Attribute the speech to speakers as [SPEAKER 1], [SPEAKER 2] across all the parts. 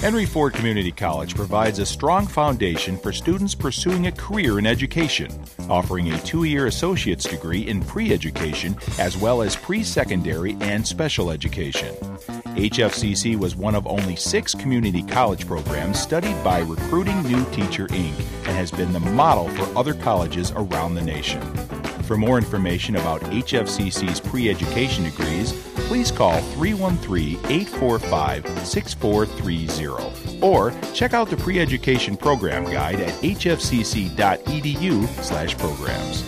[SPEAKER 1] Henry Ford Community College provides a strong foundation for students pursuing a career in education, offering a 2-year associate's degree in pre-education as well as pre-secondary and special education. HFCC was one of only 6 community college programs studied by Recruiting New Teacher, Inc. and has been the model for other colleges around the nation. For more information about HFCC's pre-education degrees, please call 313-845-6430 or check out the pre-education program guide at hfcc.edu/programs.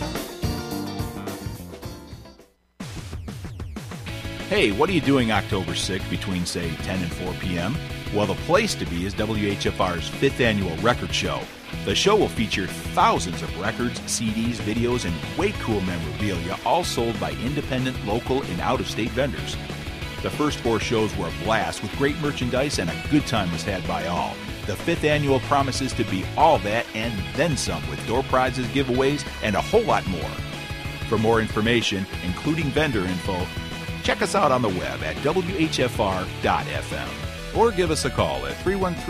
[SPEAKER 1] Hey, what are you doing October 6th between, say, 10 and 4 p.m.? Well, the place to be is WHFR's 5th annual record show. The show will feature thousands of records, CDs, videos, and way cool memorabilia, all sold by independent, local, and out-of-state vendors. The first 4 shows were a blast with great merchandise, and a good time was had by all. The 5th annual promises to be all that and then some, with door prizes, giveaways, and a whole lot more. For more information, including vendor info, check us out on the web at whfr.fm or give us a call at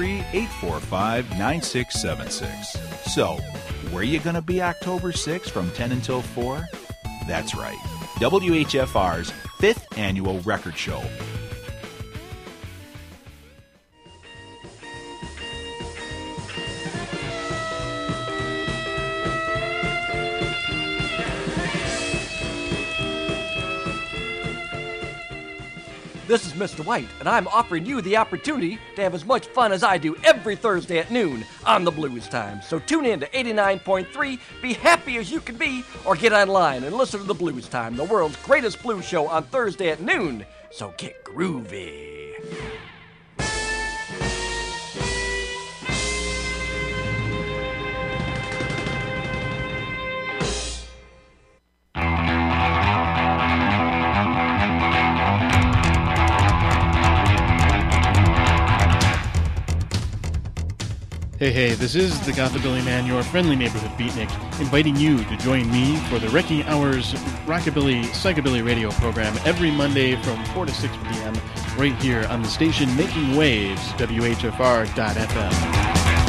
[SPEAKER 1] 313-845-9676. So, where are you going to be October 6th from 10 until 4? That's right, WHFR's 5th annual record show.
[SPEAKER 2] This is Mr. White, and I'm offering you the opportunity to have as much fun as I do every Thursday at noon on the Blues Time. So tune in to 89.3, be happy as you can be, or get online and listen to the Blues Time, the world's greatest blues show on Thursday at noon. So get groovy.
[SPEAKER 3] Hey, this is the Gothabilly Man, your friendly neighborhood beatnik, inviting you to join me for the Wrecking Hours Rockabilly Psychobilly radio program every Monday from 4 to 6 p.m. right here on the station Making Waves, WHFR.FM.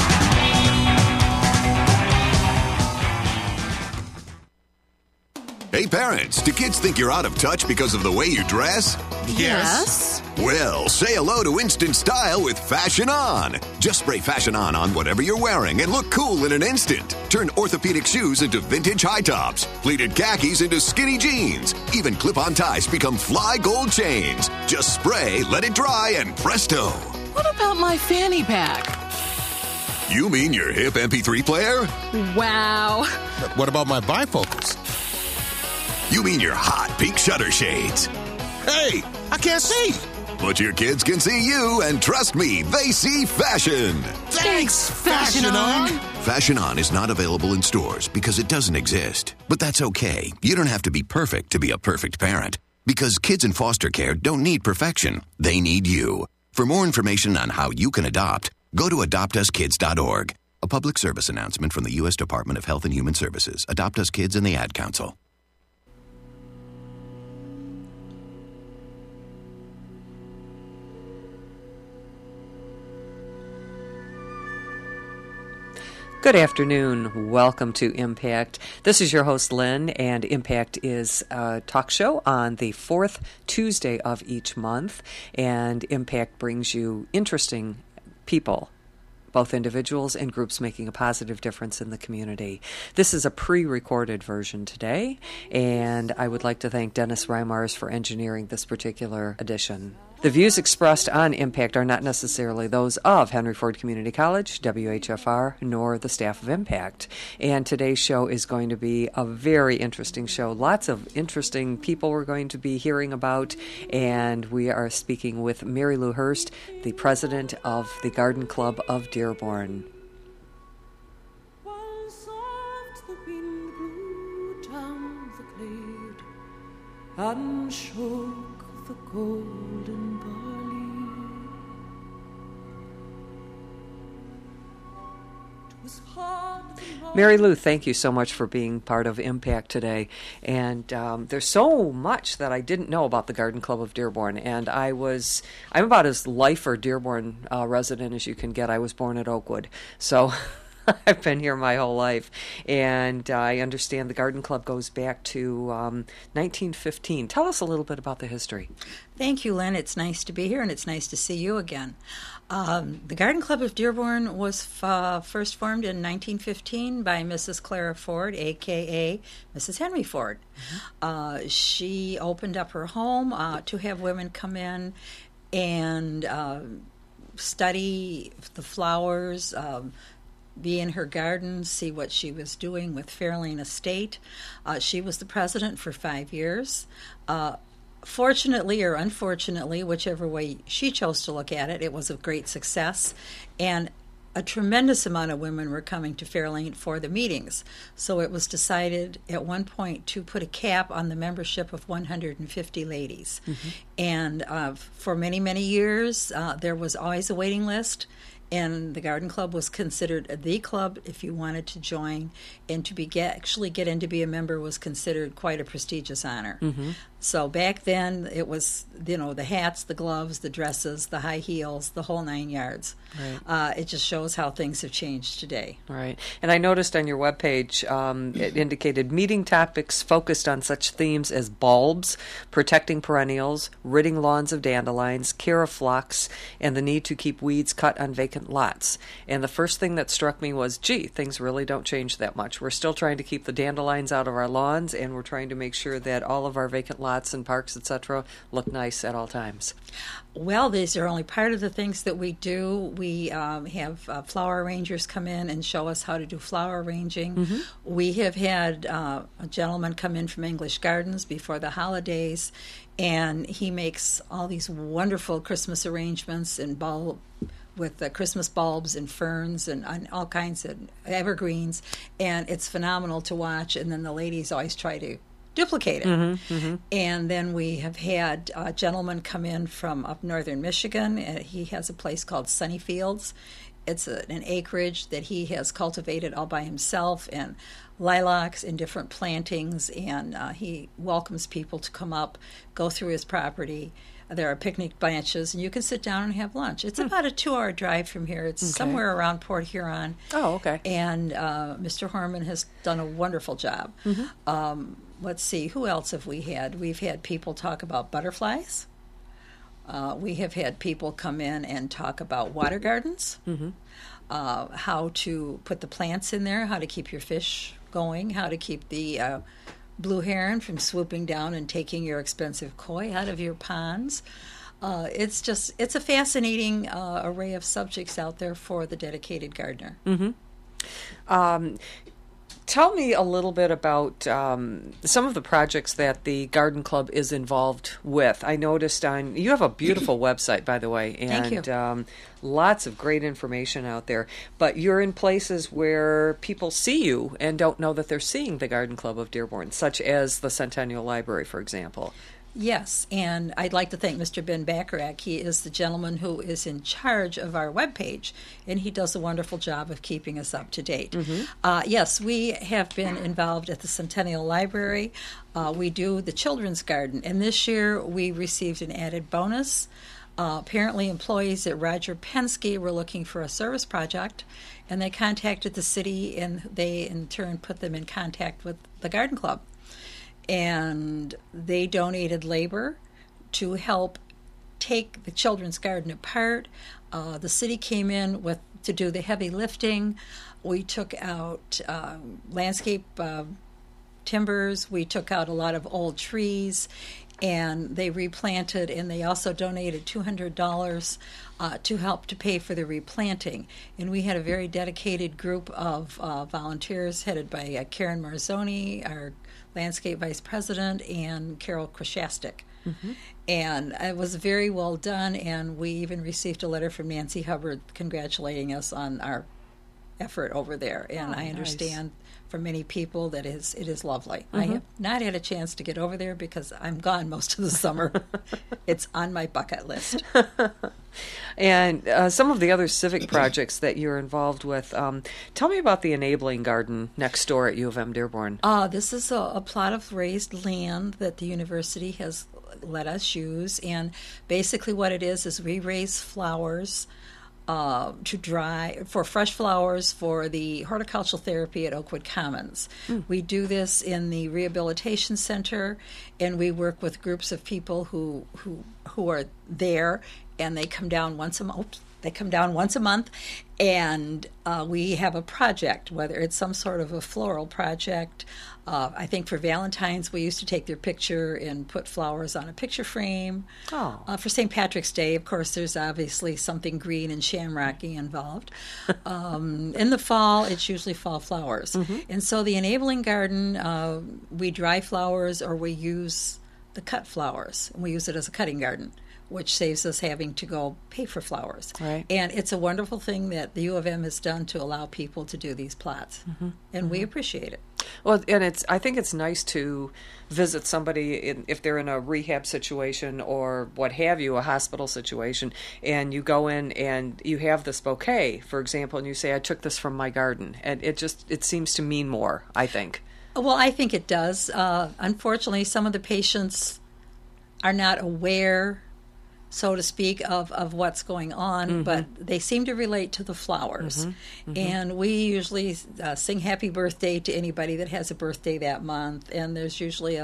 [SPEAKER 4] Hey parents, do kids think you're out of touch because of the way you dress?
[SPEAKER 5] Yes.
[SPEAKER 4] Well, say hello to instant style with Fashion On. Just spray Fashion On whatever you're wearing and look cool in an instant. Turn orthopedic shoes into vintage high tops, pleated khakis into skinny jeans. Even clip-on ties become fly gold chains. Just spray, let it dry, and presto.
[SPEAKER 5] What about my fanny pack?
[SPEAKER 4] You mean your hip MP3 player?
[SPEAKER 5] Wow.
[SPEAKER 6] What about my bifocals?
[SPEAKER 4] You mean your hot pink shutter shades?
[SPEAKER 6] Hey, I can't see.
[SPEAKER 4] But your kids can see you, and trust me, they see fashion.
[SPEAKER 6] Thanks, Fashion On.
[SPEAKER 4] Fashion On is not available in stores because it doesn't exist. But that's okay. You don't have to be perfect to be a perfect parent. Because kids in foster care don't need perfection. They need you. For more information on how you can adopt, go to adoptuskids.org. A public service announcement from the U.S. Department of Health and Human Services, Adopt Us Kids, and the Ad Council.
[SPEAKER 7] Good afternoon. Welcome to Impact. This is your host, Lynn, and Impact is a talk show on the 4th Tuesday of each month, and Impact brings you interesting people, both individuals and groups making a positive difference in the community. This is a pre-recorded version today, and I would like to thank Dennis Reimars for engineering this particular edition. The views expressed on Impact are not necessarily those of Henry Ford Community College, WHFR, nor the staff of Impact. And today's show is going to be a very interesting show. Lots of interesting people we're going to be hearing about, and we are speaking with Mary Lou Hurst, the president of the Garden Club of Dearborn.
[SPEAKER 8] While soft the wind blew down the glade and shook the golden barley, 'twas hard.
[SPEAKER 7] Mary Lou, thank you so much for being part of Impact today. And there's so much that I didn't know about the Garden Club of Dearborn. And I'm about as lifer Dearborn resident as you can get. I was born at Oakwood. So I've been here my whole life. And I understand the Garden Club goes back to 1915. Tell us a little bit about the history.
[SPEAKER 9] Thank you, Lynn. It's nice to be here, and it's nice to see you again. The Garden Club of Dearborn was first formed in 1915 by Mrs. Clara Ford, a.k.a. Mrs. Henry Ford. Mm-hmm. She opened up her home to have women come in and study the flowers, be in her garden, see what she was doing with Fairlane Estate. She was the president for 5 years. Fortunately or unfortunately, whichever way she chose to look at it, it was a great success, and a tremendous amount of women were coming to Fairlane for the meetings. So it was decided at one point to put a cap on the membership of 150 ladies. Mm-hmm. And for many, many years, there was always a waiting list. And the Garden Club was considered the club if you wanted to join, and to actually get in to be a member was considered quite a prestigious honor. Mm-hmm. So back then, it was, the hats, the gloves, the dresses, the high heels, the whole 9 yards. Right. It just shows how things have changed today.
[SPEAKER 7] Right. And I noticed on your webpage, it indicated meeting topics focused on such themes as bulbs, protecting perennials, ridding lawns of dandelions, care of phlox, and the need to keep weeds cut on vacant lots. And the first thing that struck me was, things really don't change that much. We're still trying to keep the dandelions out of our lawns, and we're trying to make sure that all of our vacant lots and parks, etc., look nice at all times.
[SPEAKER 9] Well, these are only part of the things that we do. We have flower arrangers come in and show us how to do flower arranging. Mm-hmm. We have had a gentleman come in from English Gardens before the holidays, and he makes all these wonderful Christmas arrangements and with the Christmas bulbs and ferns and all kinds of evergreens, and it's phenomenal to watch. And then the ladies always try to duplicate it. Mm-hmm, mm-hmm. And then we have had a gentleman come in from up northern Michigan. He has a place called Sunny Fields. It's an acreage that he has cultivated all by himself, and lilacs and different plantings, and he welcomes people to come up, go through his property. There are picnic benches, and you can sit down and have lunch. It's about a 2-hour drive from here. It's somewhere around Port Huron.
[SPEAKER 7] Oh, okay.
[SPEAKER 9] And Mr. Horman has done a wonderful job. Mm-hmm. Let's see, who else have we had? We've had people talk about butterflies. We have had people come in and talk about water gardens, mm-hmm. How to put the plants in there, how to keep your fish going, how to keep the blue heron from swooping down and taking your expensive koi out of your ponds. It's a fascinating array of subjects out there for the dedicated gardener.
[SPEAKER 7] Mm-hmm. Tell me a little bit about some of the projects that the Garden Club is involved with. I noticed you have a beautiful website, by the way, and
[SPEAKER 9] Thank you.
[SPEAKER 7] Lots of great information out there. But you're in places where people see you and don't know that they're seeing the Garden Club of Dearborn, such as the Centennial Library, for example.
[SPEAKER 9] Yes, and I'd like to thank Mr. Ben Bacharach. He is the gentleman who is in charge of our webpage, and he does a wonderful job of keeping us up to date. Mm-hmm. Yes, we have been involved at the Centennial Library. We do the Children's Garden, and this year we received an added bonus. Apparently employees at Roger Penske were looking for a service project, and they contacted the city, and they in turn put them in contact with the Garden Club. And they donated labor to help take the children's garden apart. The city came in to do the heavy lifting. We took out landscape timbers. We took out a lot of old trees, and they replanted, and they also donated $200 to help to pay for the replanting. And we had a very dedicated group of volunteers headed by Karen Marzoni, our landscape vice president, and Carol Krashastik. Mm-hmm. And it was very well done, and we even received a letter from Nancy Hubbard congratulating us on our effort over there, and I
[SPEAKER 7] nice.
[SPEAKER 9] understand from many people that it is lovely. I have not had a chance to get over there because I'm gone most of the summer. It's on my bucket list.
[SPEAKER 7] And some of the other civic projects that you're involved with, tell me about the Enabling Garden next door at U of M Dearborn.
[SPEAKER 9] This is a plot of raised land that the university has let us use, and basically what it is we raise flowers to dry for fresh flowers for the horticultural therapy at Oakwood Commons. We do this in the rehabilitation center, and we work with groups of people who are there, and they come down once a month. And we have a project, whether it's some sort of a floral project. I think for Valentine's, we used to take their picture and put flowers on a picture frame. For St. Patrick's Day, of course, there's obviously something green and shamrocky involved. In the fall, it's usually fall flowers. And so the Enabling Garden, we dry flowers or we use the cut flowers, and we use it as a cutting garden, which saves us having to go pay for flowers.
[SPEAKER 7] Right.
[SPEAKER 9] And it's a wonderful thing that the U of M has done to allow people to do these plots. And we appreciate it.
[SPEAKER 7] Well, and I think it's nice to visit somebody if they're in a rehab situation or what have you, a hospital situation, and you go in and you have this bouquet, for example, and you say, I took this from my garden. And it seems to mean more, I think.
[SPEAKER 9] Well, I think it does. Unfortunately, some of the patients are not aware, so to speak, of what's going on, but they seem to relate to the flowers. And we usually sing happy birthday to anybody that has a birthday that month, and there's usually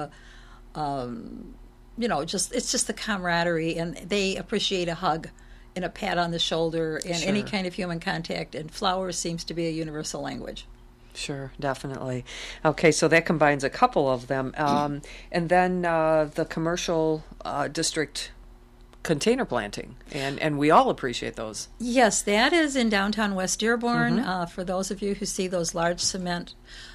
[SPEAKER 9] it's just the camaraderie, and they appreciate a hug and a pat on the shoulder and any kind of human contact, and flowers seems to be a universal language.
[SPEAKER 7] Sure, definitely. Okay, so that combines a couple of them. And then the commercial district container planting, and we all appreciate those.
[SPEAKER 9] Yes, that is in downtown West Dearborn. For those of you who see those large cement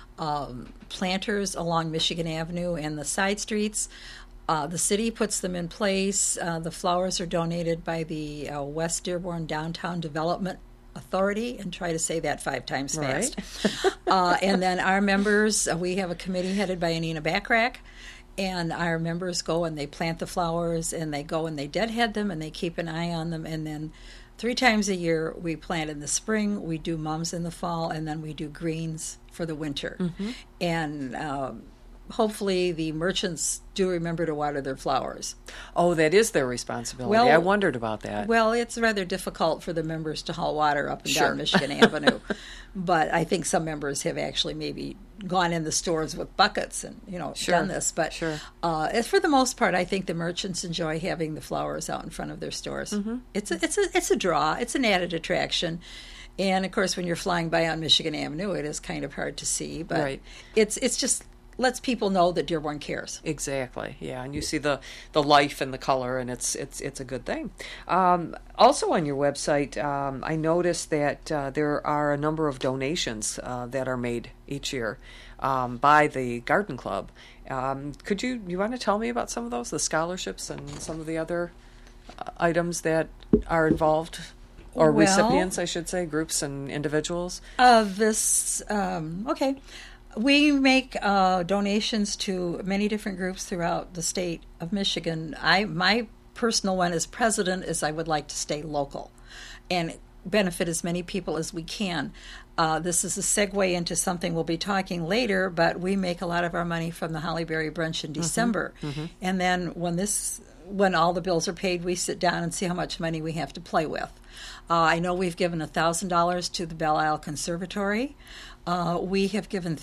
[SPEAKER 9] planters along Michigan Avenue and the side streets, the city puts them in place. The flowers are donated by the West Dearborn Downtown Development Authority, and try to say that 5 times fast. And then our members, we have a committee headed by Anina Backrack, and our members go and they plant the flowers, and they go and they deadhead them, and they keep an eye on them, and then 3 times a year we plant in the spring, we do mums in the fall, and then we do greens for the winter. And hopefully the merchants do remember to water their flowers.
[SPEAKER 7] Oh, that is their responsibility. I wondered about that.
[SPEAKER 9] Well, it's rather difficult for the members to haul water up and down Michigan Avenue. But I think some members have actually maybe gone in the stores with buckets and, done this. But for the most part, I think the merchants enjoy having the flowers out in front of their stores. It's a draw. It's an added attraction. And, of course, when you're flying by on Michigan Avenue, it is kind of hard to see. But it's just lets people know that Dearborn cares.
[SPEAKER 7] Exactly, yeah, and you see the life and the color, and it's a good thing. Also on your website, I noticed that there are a number of donations that are made each year by the Garden Club. Could you want to tell me about some of those, the scholarships and some of the other items that are involved? Or recipients, I should say, groups and individuals?
[SPEAKER 9] Okay. We make donations to many different groups throughout the state of Michigan. My personal one as president is I would like to stay local and benefit as many people as we can. This is a segue into something we'll be talking later, but we make a lot of our money from the Hollyberry Brunch in December. And then when all the bills are paid, we sit down and see how much money we have to play with. I know we've given $1,000 to the Belle Isle Conservatory. We have given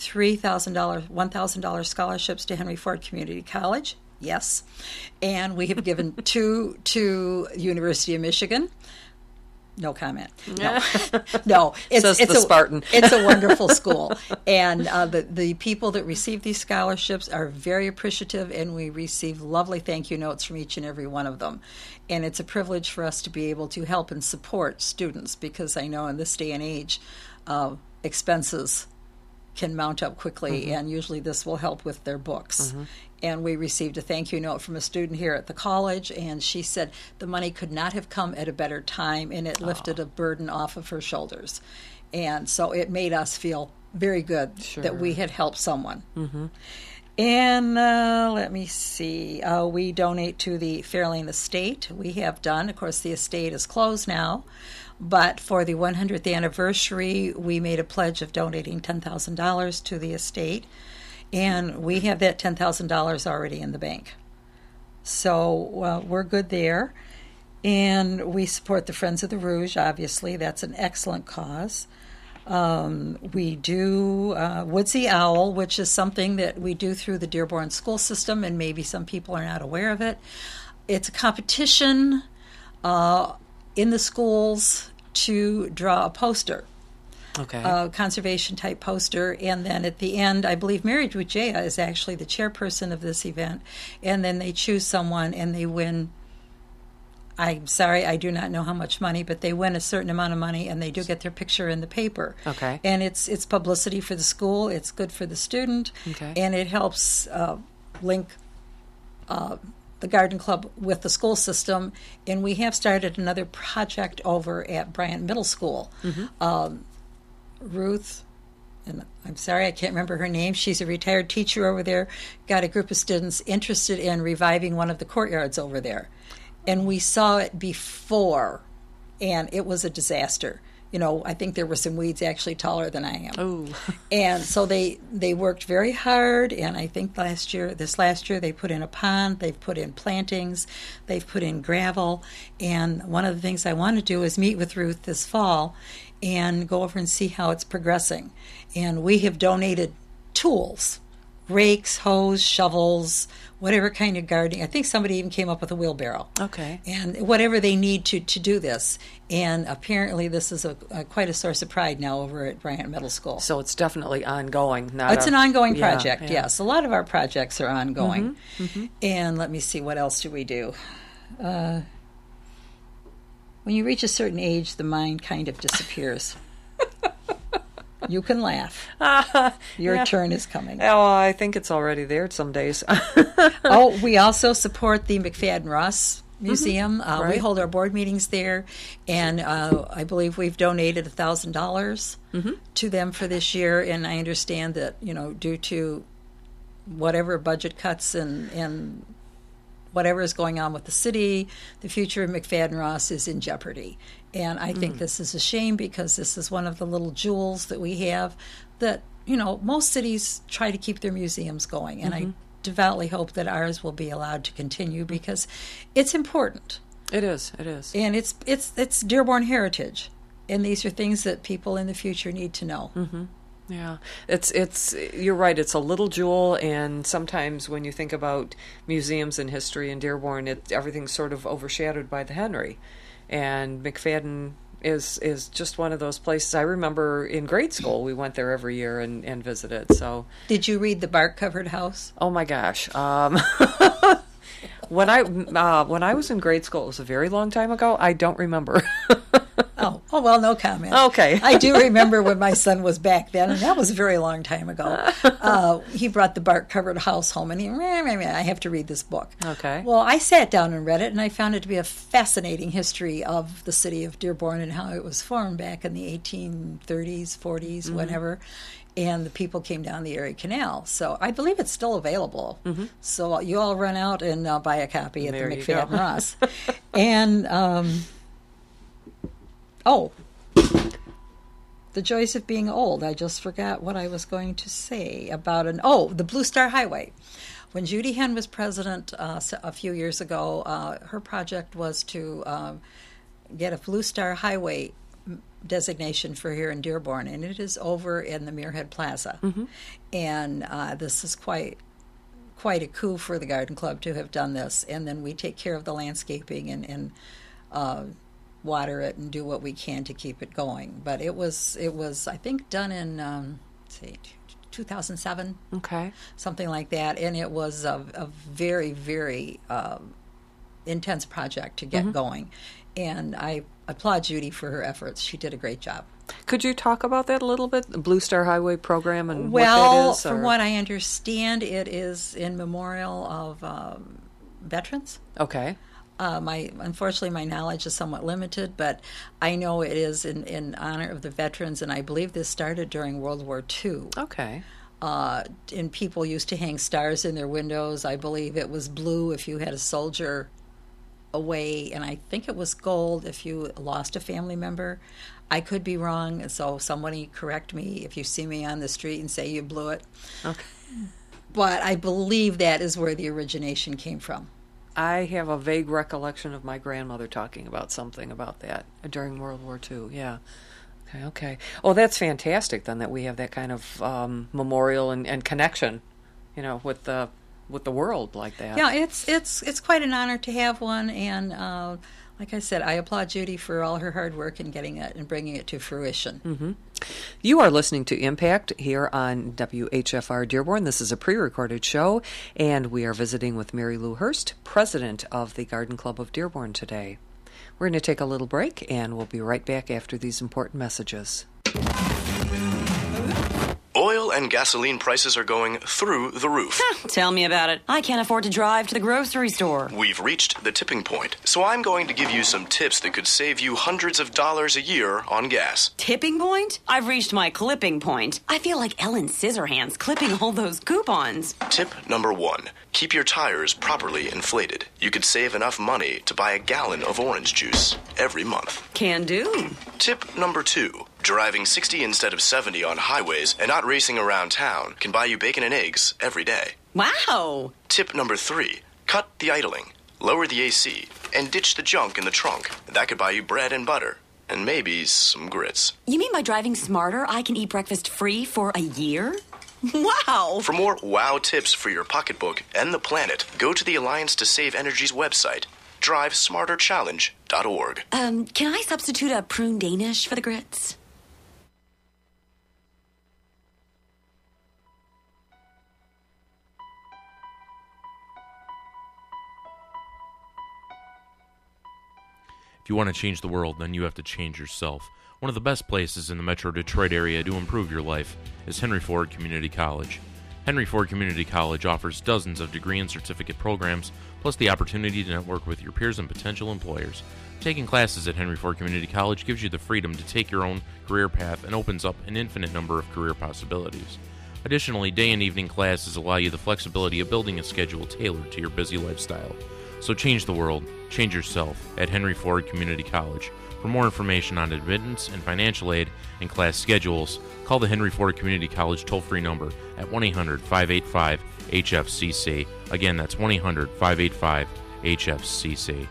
[SPEAKER 9] $1,000 scholarships to Henry Ford Community College. Yes. And we have given 2 to University of Michigan. No comment. No. It's
[SPEAKER 7] the Spartan.
[SPEAKER 9] It's a wonderful school. And the people that receive these scholarships are very appreciative, and we receive lovely thank you notes from each and every one of them. And it's a privilege for us to be able to help and support students, because I know in this day and age, expenses can mount up quickly, and usually this will help with their books. And we received a thank you note from a student here at the college, and she said the money could not have come at a better time, and it lifted a burden off of her shoulders. And so it made us feel very good that we had helped someone.
[SPEAKER 7] Mm-hmm.
[SPEAKER 9] And let me see. We donate to the Fairlane Estate. We have done. Of course, the estate is closed now. But for the 100th anniversary, we made a pledge of donating $10,000 to the estate. And we have that $10,000 already in the bank. So we're good there. And we support the Friends of the Rouge, obviously. That's an excellent cause. We do Woodsy Owl, which is something that we do through the Dearborn school system, and maybe some people are not aware of it. It's a competition in the schools to draw a poster, a conservation-type poster, and then at the end, I believe Mary Dujea is actually the chairperson of this event, and then they choose someone, and they win. I'm sorry, I do not know how much money, but they win a certain amount of money, and they do get their picture in the paper.
[SPEAKER 7] Okay.
[SPEAKER 9] And it's publicity for the school, it's good for the student, and it helps link the garden club with the school system. And we have started another project over at Bryant Middle School. Ruth, and I'm sorry, I can't remember her name. She's a retired teacher over there, got a group of students interested in reviving one of the courtyards over there. And we saw it before, and it was a disaster. You know, I think there were some weeds actually taller than I am.
[SPEAKER 7] Oh.
[SPEAKER 9] And so they worked very hard, and I think this last year, they put in a pond, they've put in plantings, they've put in gravel. And one of the things I want to do is meet with Ruth this fall and go over and see how it's progressing. And we have donated tools, rakes, hoes, shovels, whatever kind of gardening. I think somebody even came up with a wheelbarrow.
[SPEAKER 7] Okay.
[SPEAKER 9] And whatever they need to do this. And apparently this is quite a source of pride now over at Bryant Middle School.
[SPEAKER 7] So it's definitely ongoing.
[SPEAKER 9] It's an ongoing project, yes. A lot of our projects are ongoing. And let me see, what else do we do? When you reach a certain age, the mind kind of disappears. You can laugh. Your turn is coming.
[SPEAKER 7] Oh, I think it's already there some days.
[SPEAKER 9] We also support the McFadden Ross Museum. We hold our board meetings there, and I believe we've donated $1,000 to them for this year. And I understand that, you know, due to whatever budget cuts and whatever is going on with the city, the future of McFadden Ross is in jeopardy. And I think this is a shame, because this is one of the little jewels that we have that, you know, most cities try to keep their museums going. And I devoutly hope that ours will be allowed to continue, because it's important.
[SPEAKER 7] It is.
[SPEAKER 9] And it's Dearborn heritage. And these are things that people in the future need to know.
[SPEAKER 7] Yeah, it's you're right. It's a little jewel, and sometimes when you think about museums and history in Dearborn, everything's sort of overshadowed by the Henry. And McFadden is just one of those places. I remember in grade school we went there every year and visited. So, did
[SPEAKER 9] you read The Bark-Covered House?
[SPEAKER 7] Oh my gosh! When I was in grade school, it was a very long time ago. I don't remember.
[SPEAKER 9] Oh, well, no comment.
[SPEAKER 7] Okay.
[SPEAKER 9] I do remember when my son was back then, and that was a very long time ago. He brought The Bark-Covered House home, and I have to read this book.
[SPEAKER 7] Okay.
[SPEAKER 9] Well, I sat down and read it, and I found it to be a fascinating history of the city of Dearborn and how it was formed back in the 1830s, 40s, whenever. And the people came down the Erie Canal. So I believe it's still available. So you all run out and buy a copy at the McFadden Ross. And... the joys of being old. I just forgot what I was going to say about the Blue Star Highway. When Judy Henn was president a few years ago, her project was to get a Blue Star Highway designation for here in Dearborn, and it is over in the Muirhead Plaza. And this is quite a coup for the Garden Club to have done this. And then we take care of the landscaping and water it and do what we can to keep it going. But it was I think done in 2007.
[SPEAKER 7] Okay.
[SPEAKER 9] Something like that. And it was a very, very intense project to get going. And I applaud Judy for her efforts. She did a great job.
[SPEAKER 7] Could you talk about that a little bit, the Blue Star Highway program and what that is?
[SPEAKER 9] From what I understand, it is in memorial of veterans.
[SPEAKER 7] Okay.
[SPEAKER 9] Unfortunately, my knowledge is somewhat limited, but I know it is in honor of the veterans, and I believe this started during World War II.
[SPEAKER 7] Okay.
[SPEAKER 9] And people used to hang stars in their windows. I believe it was blue if you had a soldier away, and I think it was gold if you lost a family member. I could be wrong, so somebody correct me if you see me on the street and say you blew it.
[SPEAKER 7] Okay.
[SPEAKER 9] But I believe that is where the origination came from.
[SPEAKER 7] I have a vague recollection of my grandmother talking about something about that during World War II. Yeah. Okay. Oh, that's fantastic then that we have that kind of memorial and connection, with the world like that.
[SPEAKER 9] Yeah, it's quite an honor to have one, and like I said, I applaud Judy for all her hard work in getting it and bringing it to fruition.
[SPEAKER 7] Mm-hmm. You are listening to Impact here on WHFR Dearborn. This is a pre-recorded show, and we are visiting with Mary Lou Hurst, president of the Garden Club of Dearborn today. We're going to take a little break, and we'll be right back after these important messages.
[SPEAKER 10] Oil and gasoline prices are going through the roof.
[SPEAKER 11] Tell me about it. I can't afford to drive to the grocery store.
[SPEAKER 10] We've reached the tipping point, so I'm going to give you some tips that could save you hundreds of dollars a year on gas.
[SPEAKER 11] Tipping point? I've reached my clipping point. I feel like Ellen Scissorhands clipping all those coupons.
[SPEAKER 10] Tip number 1. Keep your tires properly inflated. You could save enough money to buy a gallon of orange juice every month.
[SPEAKER 11] Can do.
[SPEAKER 10] Tip number 2. Driving 60 instead of 70 on highways and not racing around town can buy you bacon and eggs every day.
[SPEAKER 11] Wow!
[SPEAKER 10] Tip number 3. Cut the idling, lower the AC, and ditch the junk in the trunk. That could buy you bread and butter, and maybe some grits.
[SPEAKER 11] You mean by driving smarter, I can eat breakfast free for a year? Wow!
[SPEAKER 10] For more wow tips for your pocketbook and the planet, go to the Alliance to Save Energy's website, drivesmarterchallenge.org.
[SPEAKER 11] Can I substitute a prune Danish for the grits?
[SPEAKER 12] If you want to change the world, then you have to change yourself. One of the best places in the Metro Detroit area to improve your life is Henry Ford Community College. Henry Ford Community College offers dozens of degree and certificate programs, plus the opportunity to network with your peers and potential employers. Taking classes at Henry Ford Community College gives you the freedom to take your own career path and opens up an infinite number of career possibilities. Additionally, day and evening classes allow you the flexibility of building a schedule tailored to your busy lifestyle. So change the world, change yourself at Henry Ford Community College. For more information on admittance and financial aid and class schedules, call the Henry Ford Community College toll-free number at 1-800-585-HFCC. Again, that's 1-800-585-HFCC.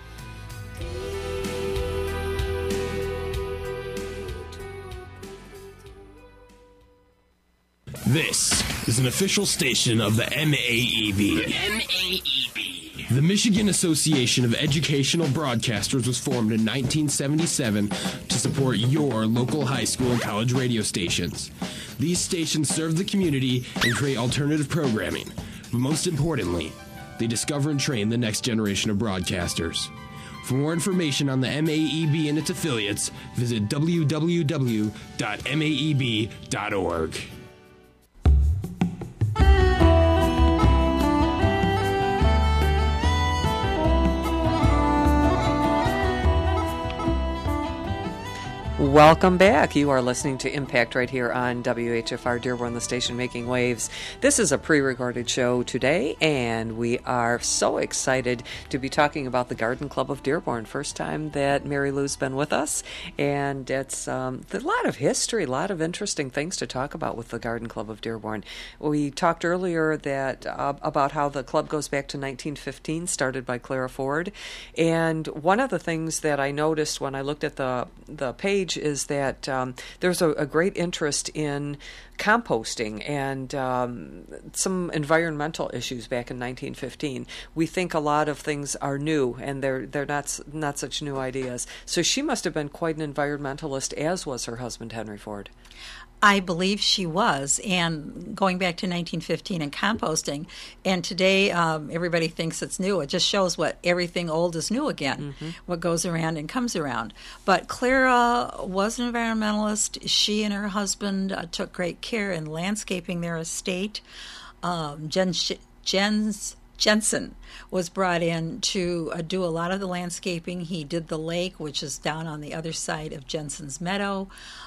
[SPEAKER 13] This is an official station of the MAEB. The MAEB. The Michigan Association of Educational Broadcasters was formed in 1977 to support your local high school and college radio stations. These stations serve the community and create alternative programming. But most importantly, they discover and train the next generation of broadcasters. For more information on the MAEB and its affiliates, visit www.maeb.org.
[SPEAKER 7] Welcome back. You are listening to Impact right here on WHFR Dearborn, the station making waves. This is a pre-recorded show today, and we are so excited to be talking about the Garden Club of Dearborn. First time that Mary Lou's been with us, and it's a lot of history, a lot of interesting things to talk about with the Garden Club of Dearborn. We talked earlier that about how the club goes back to 1915, started by Clara Ford, and one of the things that I noticed when I looked at the page is that there's a great interest in composting and some environmental issues back in 1915. We think a lot of things are new, and they're not such new ideas. So she must have been quite an environmentalist, as was her husband, Henry Ford.
[SPEAKER 9] I believe she was, and going back to 1915 and composting, and today everybody thinks it's new. It just shows what everything old is new again, what goes around and comes around. But Clara was an environmentalist. She and her husband took great care in landscaping their estate. Jens Jensen was brought in to do a lot of the landscaping. He did the lake, which is down on the other side of Jensen's Meadow.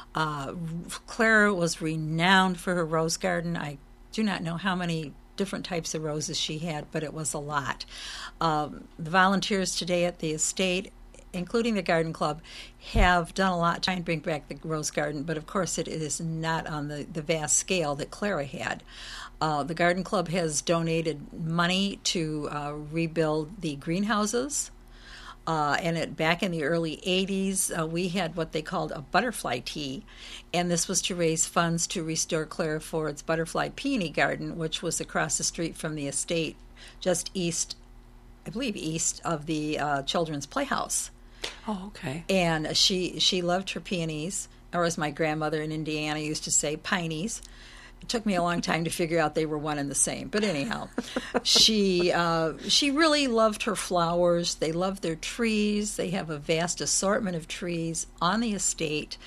[SPEAKER 9] Clara was renowned for her rose garden. I do not know how many different types of roses she had, but it was a lot. The volunteers today at the estate, including the garden club, have done a lot to try and bring back the rose garden, but of course it is not on the vast scale that Clara had. The garden club has donated money to rebuild the greenhouses. And back in the early 80s, we had what they called a butterfly tea, and this was to raise funds to restore Clara Ford's butterfly peony garden, which was across the street from the estate, just east, I believe east of the children's playhouse.
[SPEAKER 7] Oh, okay.
[SPEAKER 9] And she loved her peonies, or as my grandmother in Indiana used to say, pineys. It took me a long time to figure out they were one and the same. But anyhow, she really loved her flowers. They loved their trees. They have a vast assortment of trees on the estate.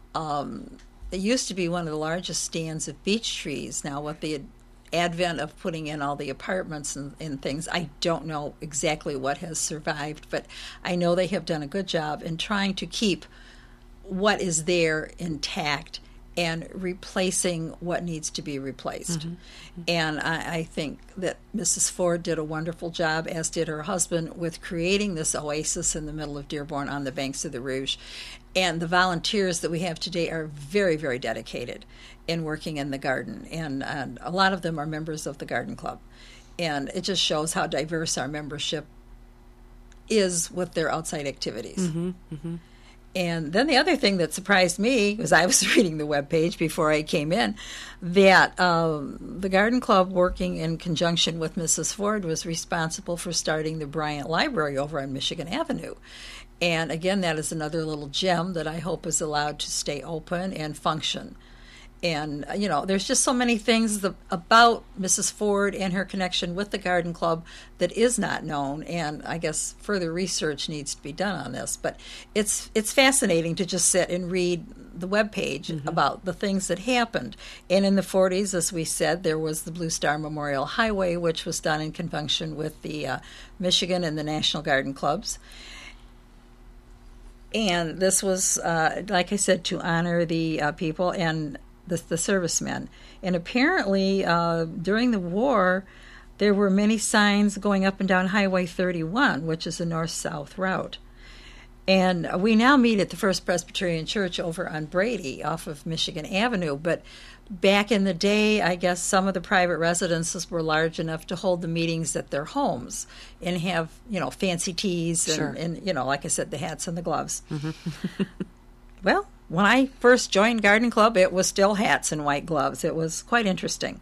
[SPEAKER 9] It used to be one of the largest stands of beech trees. Now, with the advent of putting in all the apartments and things, I don't know exactly what has survived, but I know they have done a good job in trying to keep what is there intact and replacing what needs to be replaced. Mm-hmm. And I think that Mrs. Ford did a wonderful job, as did her husband, with creating this oasis in the middle of Dearborn on the banks of the Rouge. And the volunteers that we have today are very, very dedicated in working in the garden. And a lot of them are members of the garden club. And it just shows how diverse our membership is with their outside activities.
[SPEAKER 7] Mm-hmm. Mm-hmm.
[SPEAKER 9] And then the other thing that surprised me was I was reading the webpage before I came in, that the garden club, working in conjunction with Mrs. Ford, was responsible for starting the Bryant Library over on Michigan Avenue. And again, that is another little gem that I hope is allowed to stay open and function. And, there's just so many things about Mrs. Ford and her connection with the garden club that is not known. And I guess further research needs to be done on this. But it's fascinating to just sit and read the webpage mm-hmm. about the things that happened. And in the 40s, as we said, there was the Blue Star Memorial Highway, which was done in conjunction with the Michigan and the National Garden Clubs. And this was, like I said, to honor the people and the servicemen. And apparently, during the war, there were many signs going up and down Highway 31, which is a north-south route. And we now meet at the First Presbyterian Church over on Brady off of Michigan Avenue. But back in the day, I guess some of the private residences were large enough to hold the meetings at their homes and have, fancy teas and,
[SPEAKER 7] sure.
[SPEAKER 9] and like I said, the hats and the gloves.
[SPEAKER 7] Mm-hmm.
[SPEAKER 9] Well, when I first joined Garden Club, it was still hats and white gloves. It was quite interesting.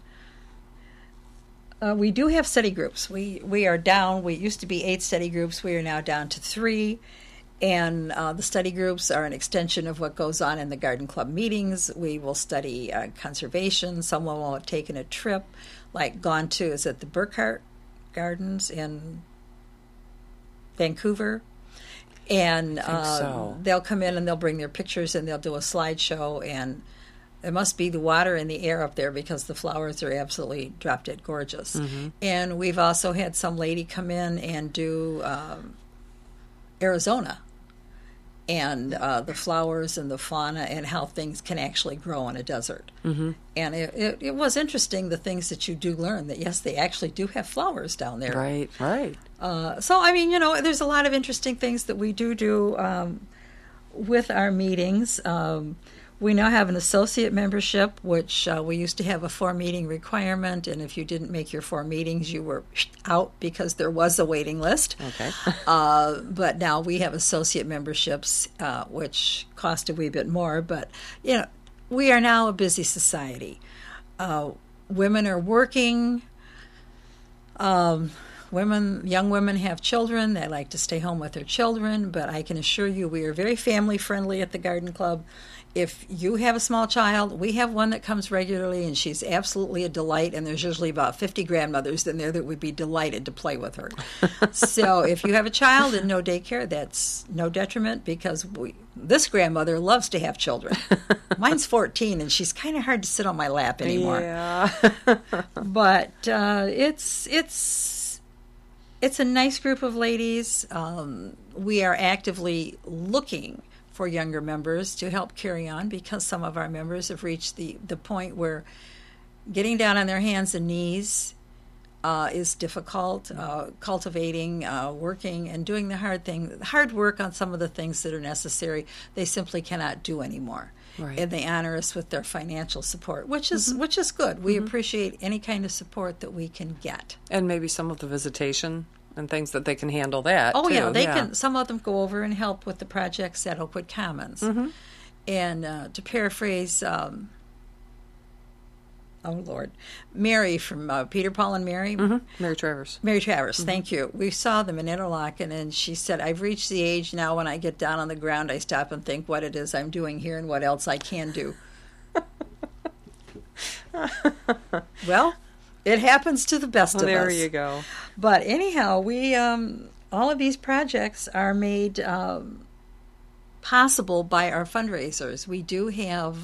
[SPEAKER 9] We do have study groups. We are down. We used to be 8 study groups. We are now down to 3. And the study groups are an extension of what goes on in the Garden Club meetings. We will study conservation. Someone will have taken a trip, like gone to, is it the Burkhart Gardens in Vancouver? And they'll come in and they'll bring their pictures and they'll do a slideshow. And it must be the water and the air up there because the flowers are absolutely drop-dead gorgeous. Mm-hmm. And we've also had some lady come in and do Arizona and the flowers and the fauna and how things can actually grow in a desert. Mm-hmm. And it was interesting, the things that you do learn, that yes, they actually do have flowers down there.
[SPEAKER 7] Right.
[SPEAKER 9] So, there's a lot of interesting things that we do with our meetings. We now have an associate membership, which we used to have a 4-meeting requirement, and if you didn't make your 4 meetings, you were out because there was a waiting list.
[SPEAKER 7] Okay.
[SPEAKER 9] But now we have associate memberships, which cost a wee bit more, but, we are now a busy society. Women are working. Young women have children. They like to stay home with their children, but I can assure you we are very family friendly at the Garden Club. If you have a small child, we have one that comes regularly, and she's absolutely a delight, and there's usually about 50 grandmothers in there that would be delighted to play with her. So if you have a child and no daycare, that's no detriment, because this grandmother loves to have children. Mine's 14, and she's kind of hard to sit on my lap anymore.
[SPEAKER 7] Yeah.
[SPEAKER 9] But it's It's a nice group of ladies. We are actively looking for younger members to help carry on because some of our members have reached the point where getting down on their hands and knees is difficult. Cultivating, working, and doing the hard work on some of the things that are necessary, they simply cannot do anymore.
[SPEAKER 7] Right.
[SPEAKER 9] And they honor us with their financial support, which is good. We appreciate any kind of support that we can get.
[SPEAKER 7] And maybe some of the visitation and things that they can handle that.
[SPEAKER 9] Oh,
[SPEAKER 7] too.
[SPEAKER 9] yeah, they can. Some of them go over and help with the projects at Oakwood Commons. And to paraphrase, Mary from Peter, Paul, and Mary.
[SPEAKER 7] Mary Travers.
[SPEAKER 9] Mary Travers, thank you. We saw them in Interlaken, and she said, I've reached the age now when I get down on the ground, I stop and think what it is I'm doing here and what else I can do. Well, it happens to the best of us.
[SPEAKER 7] There you go.
[SPEAKER 9] But anyhow, we all of these projects are made possible by our fundraisers. We do have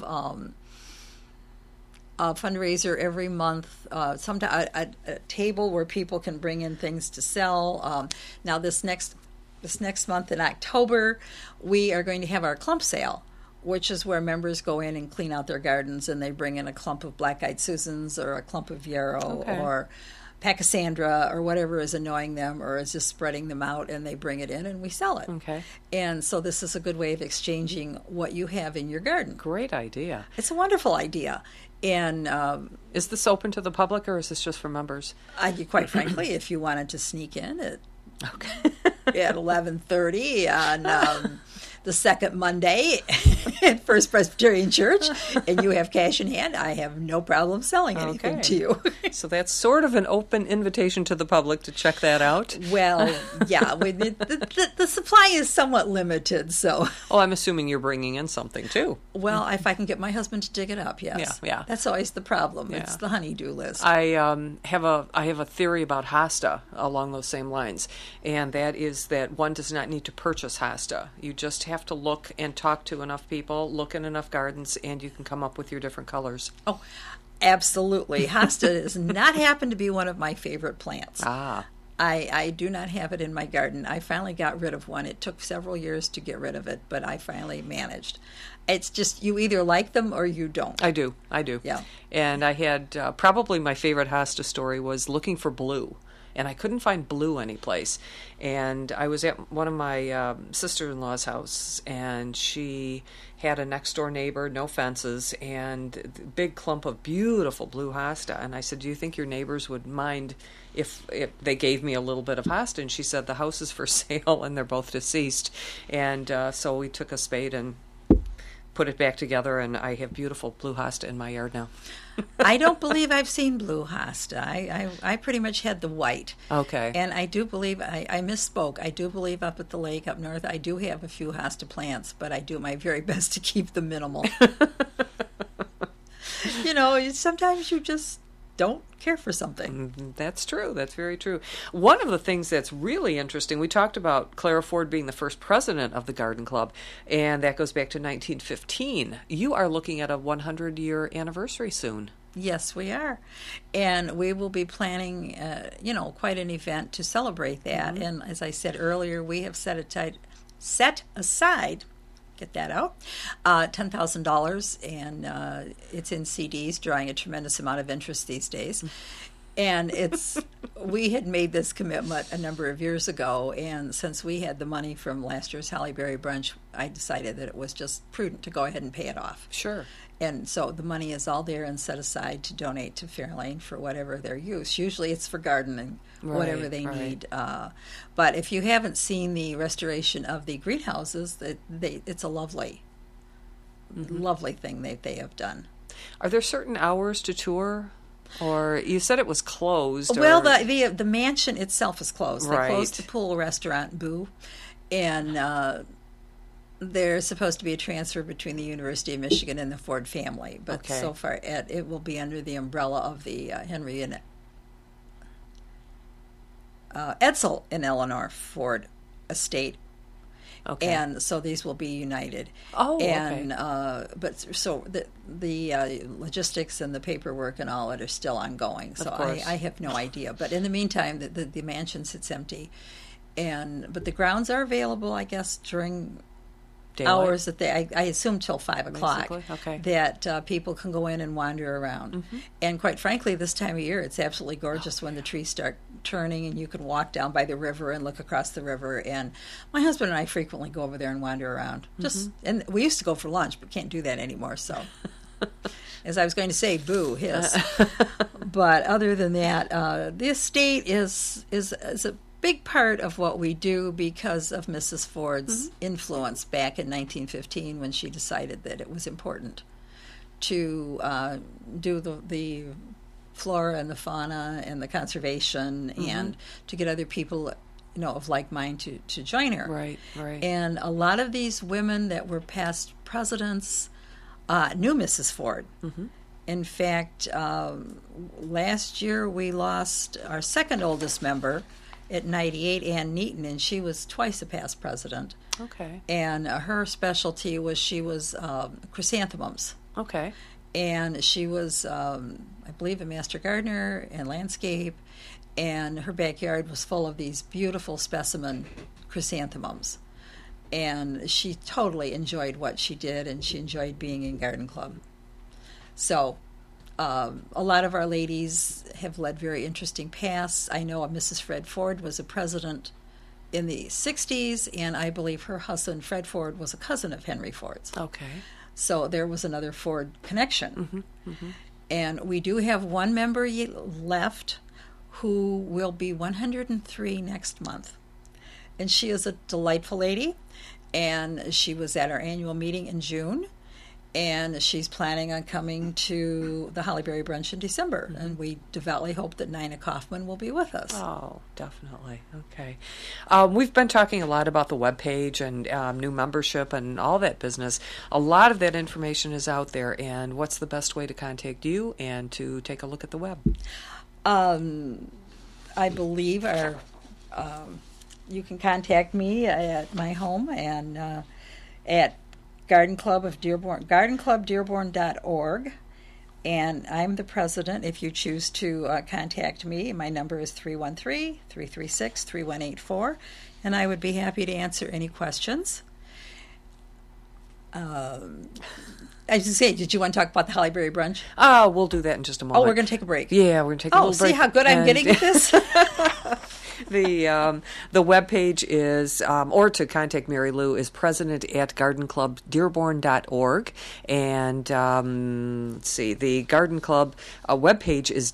[SPEAKER 9] a fundraiser every month, sometimes a table where people can bring in things to sell. Now this next month in October, we are going to have our clump sale, which is where members go in and clean out their gardens, and they bring in a clump of black-eyed Susans or a clump of yarrow or Pachysandra or whatever is annoying them or is just spreading them out, and they bring it in and we sell it.
[SPEAKER 7] Okay.
[SPEAKER 9] And so this is a good way of exchanging what you have in your garden.
[SPEAKER 7] Great idea.
[SPEAKER 9] It's a wonderful idea. And
[SPEAKER 7] is this open to the public, or is this just for members?
[SPEAKER 9] Quite frankly, if you wanted to sneak in at 11:30 on the second Monday at First Presbyterian Church, and you have cash in hand, I have no problem selling anything to you.
[SPEAKER 7] So that's sort of an open invitation to the public to check that out.
[SPEAKER 9] Well, yeah, the supply is somewhat limited, so.
[SPEAKER 7] Oh, I'm assuming you're bringing in something too.
[SPEAKER 9] Well, if I can get my husband to dig it up, yes.
[SPEAKER 7] Yeah.
[SPEAKER 9] That's always the problem.
[SPEAKER 7] Yeah.
[SPEAKER 9] It's the honey-do list.
[SPEAKER 7] I have a theory about hosta along those same lines, and that is that one does not need to purchase hosta. You just have to look and talk to enough people, look in enough gardens, and you can come up with your different colors.
[SPEAKER 9] Oh, absolutely. Hosta does not happen to be one of my favorite plants. I do not have it in my garden. I finally got rid of one. It took several years to get rid of it, but I finally managed. It's just you either like them or you don't.
[SPEAKER 7] I do.
[SPEAKER 9] Yeah.
[SPEAKER 7] And I had probably my favorite hosta story was looking for blue. And I couldn't find blue anyplace. And I was at one of my sister-in-law's house, and she had a next-door neighbor, no fences, and a big clump of beautiful blue hosta. And I said, do you think your neighbors would mind if they gave me a little bit of hosta? And she said, the house is for sale, and they're both deceased. And so we took a spade and put it back together, and I have beautiful blue hosta in my yard now.
[SPEAKER 9] I don't believe I've seen blue hosta. I pretty much had the white.
[SPEAKER 7] Okay.
[SPEAKER 9] And I do believe, I misspoke. I do believe up at the lake up north, I do have a few hosta plants, but I do my very best to keep them minimal. Sometimes you just don't care for something.
[SPEAKER 7] That's true. That's very true. One of the things that's really interesting, we talked about Clara Ford being the first president of the Garden Club, and that goes back to 1915. You are looking at a 100-year anniversary soon.
[SPEAKER 9] Yes, we are. And we will be planning, quite an event to celebrate that. And as I said earlier, we have set aside get that out, $10,000, and it's in CDs, drawing a tremendous amount of interest these days. And we had made this commitment a number of years ago, and since we had the money from last year's Holly Berry Brunch, I decided that it was just prudent to go ahead and pay it off.
[SPEAKER 7] Sure.
[SPEAKER 9] And so the money is all there and set aside to donate to Fairlane for whatever their use. Usually it's for gardening, whatever they need. But if you haven't seen the restoration of the greenhouses, it's a lovely thing that they have done.
[SPEAKER 7] Are there certain hours to tour? Or you said it was closed.
[SPEAKER 9] Well, the mansion itself is closed. They
[SPEAKER 7] Right.
[SPEAKER 9] closed the pool, restaurant, Boo, and there's supposed to be a transfer between the University of Michigan and the Ford family. But so far, it will be under the umbrella of the Henry and Edsel and Eleanor Ford estate.
[SPEAKER 7] Okay.
[SPEAKER 9] And so these will be united.
[SPEAKER 7] Oh,
[SPEAKER 9] and,
[SPEAKER 7] okay.
[SPEAKER 9] But so the logistics and the paperwork and all it are still ongoing. So I have no idea. But in the meantime, the mansion sits empty. But the grounds are available, I guess, during
[SPEAKER 7] Daylight?
[SPEAKER 9] Hours that I assume till 5 o'clock.
[SPEAKER 7] Basically? Okay.
[SPEAKER 9] That people can go in and wander around. And quite frankly, this time of year, it's absolutely gorgeous when the trees start turning and you can walk down by the river and look across the river. And my husband and I frequently go over there and wander around. And we used to go for lunch, but can't do that anymore. So, as I was going to say, boo, hiss. But other than that, the estate is a big part of what we do because of Mrs. Ford's influence back in 1915 when she decided that it was important to do the flora and the fauna and the conservation and to get other people of like mind to join her.
[SPEAKER 7] Right.
[SPEAKER 9] And a lot of these women that were past presidents knew Mrs. Ford. In fact, last year we lost our second oldest member at 98, Ann Neaton, and she was twice a past president.
[SPEAKER 7] Okay.
[SPEAKER 9] And her specialty was she was chrysanthemums.
[SPEAKER 7] Okay.
[SPEAKER 9] And she was, I believe, a master gardener and landscape, and her backyard was full of these beautiful specimen chrysanthemums. And she totally enjoyed what she did, and she enjoyed being in garden club. So a lot of our ladies have led very interesting paths. I know Mrs. Fred Ford was a president in the 60s, and I believe her husband, Fred Ford, was a cousin of Henry Ford's.
[SPEAKER 7] Okay.
[SPEAKER 9] So there was another Ford connection. And we do have one member left who will be 103 next month. And she is a delightful lady, and she was at our annual meeting in June. And she's planning on coming to the Hollyberry Brunch in December. And we devoutly hope that Nina Kaufman will be with us.
[SPEAKER 7] Oh, definitely. Okay. We've been talking a lot about the webpage and new membership and all that business. A lot of that information is out there. And what's the best way to contact you and to take a look at the web?
[SPEAKER 9] I believe you can contact me at my home and at Garden Club of Dearborn, gardenclubdearborn.org, and I'm the president. If you choose to contact me, my number is 313-336-3184, and I would be happy to answer any questions. I was to say, did you want to talk about the Hollyberry Brunch?
[SPEAKER 7] We'll do that in just a moment.
[SPEAKER 9] Oh, we're going to take a break.
[SPEAKER 7] Yeah, we're going to take a little break.
[SPEAKER 9] Oh, see how good I'm getting at this?
[SPEAKER 7] The webpage is, or to contact Mary Lou, is president at gardenclubdearborn.org. And let's see, the Garden Club webpage is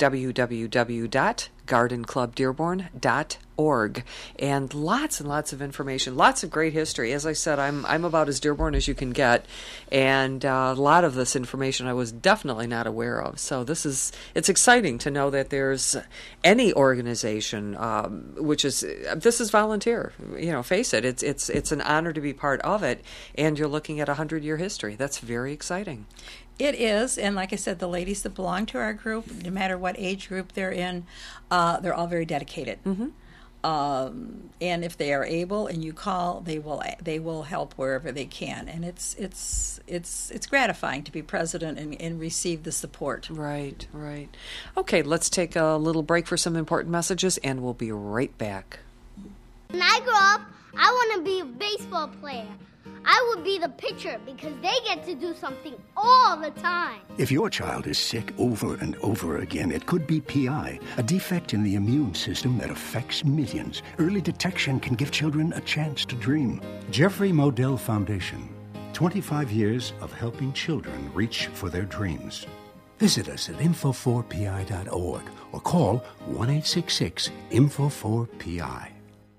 [SPEAKER 7] www.gardenclubdearborn.org. And lots of information, lots of great history. As I said, I'm about as Dearborn as you can get. And a lot of this information I was definitely not aware of. So it's exciting to know that there's any organization, this is volunteer. Face it, it's an honor to be part of it. And you're looking at 100-year history. That's very exciting.
[SPEAKER 9] It is, and like I said, the ladies that belong to our group, no matter what age group they're in, they're all very dedicated. And if they are able, and you call, they will help wherever they can. And it's gratifying to be president and receive the support.
[SPEAKER 7] Right. Okay, let's take a little break for some important messages, and we'll be right back.
[SPEAKER 14] When I grow up, I want to be a baseball player. I would be the pitcher because they get to do something all the time.
[SPEAKER 15] If your child is sick over and over again, it could be PI, a defect in the immune system that affects millions. Early detection can give children a chance to dream.
[SPEAKER 16] Jeffrey Modell Foundation, 25 years of helping children reach for their dreams. Visit us at info4pi.org or call 1-866-INFO4PI.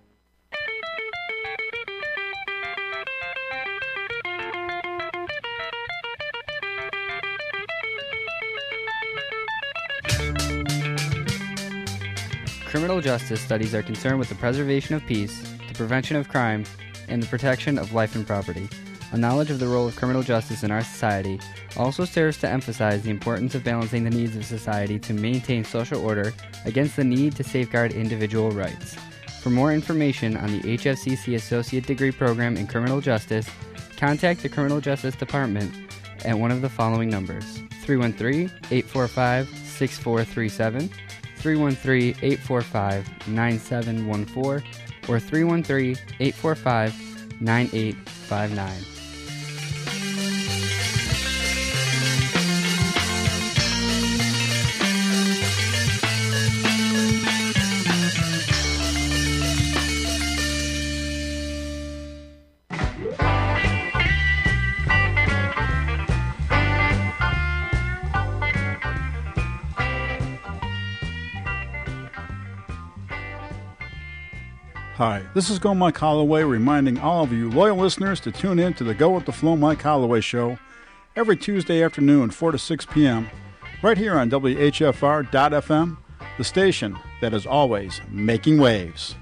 [SPEAKER 17] Criminal justice studies are concerned with the preservation of peace, the prevention of crime, and the protection of life and property. A knowledge of the role of criminal justice in our society also serves to emphasize the importance of balancing the needs of society to maintain social order against the need to safeguard individual rights. For more information on the HFCC Associate Degree Program in Criminal Justice, contact the Criminal Justice Department at one of the following numbers: 313-845-6437, 313-845-9714, or 313-845-9859.
[SPEAKER 18] Hi, this is Go Mike Holloway reminding all of you loyal listeners to tune in to the Go With The Flow Mike Holloway Show every Tuesday afternoon, 4 to 6 p.m., right here on WHFR.FM, the station that is always making waves.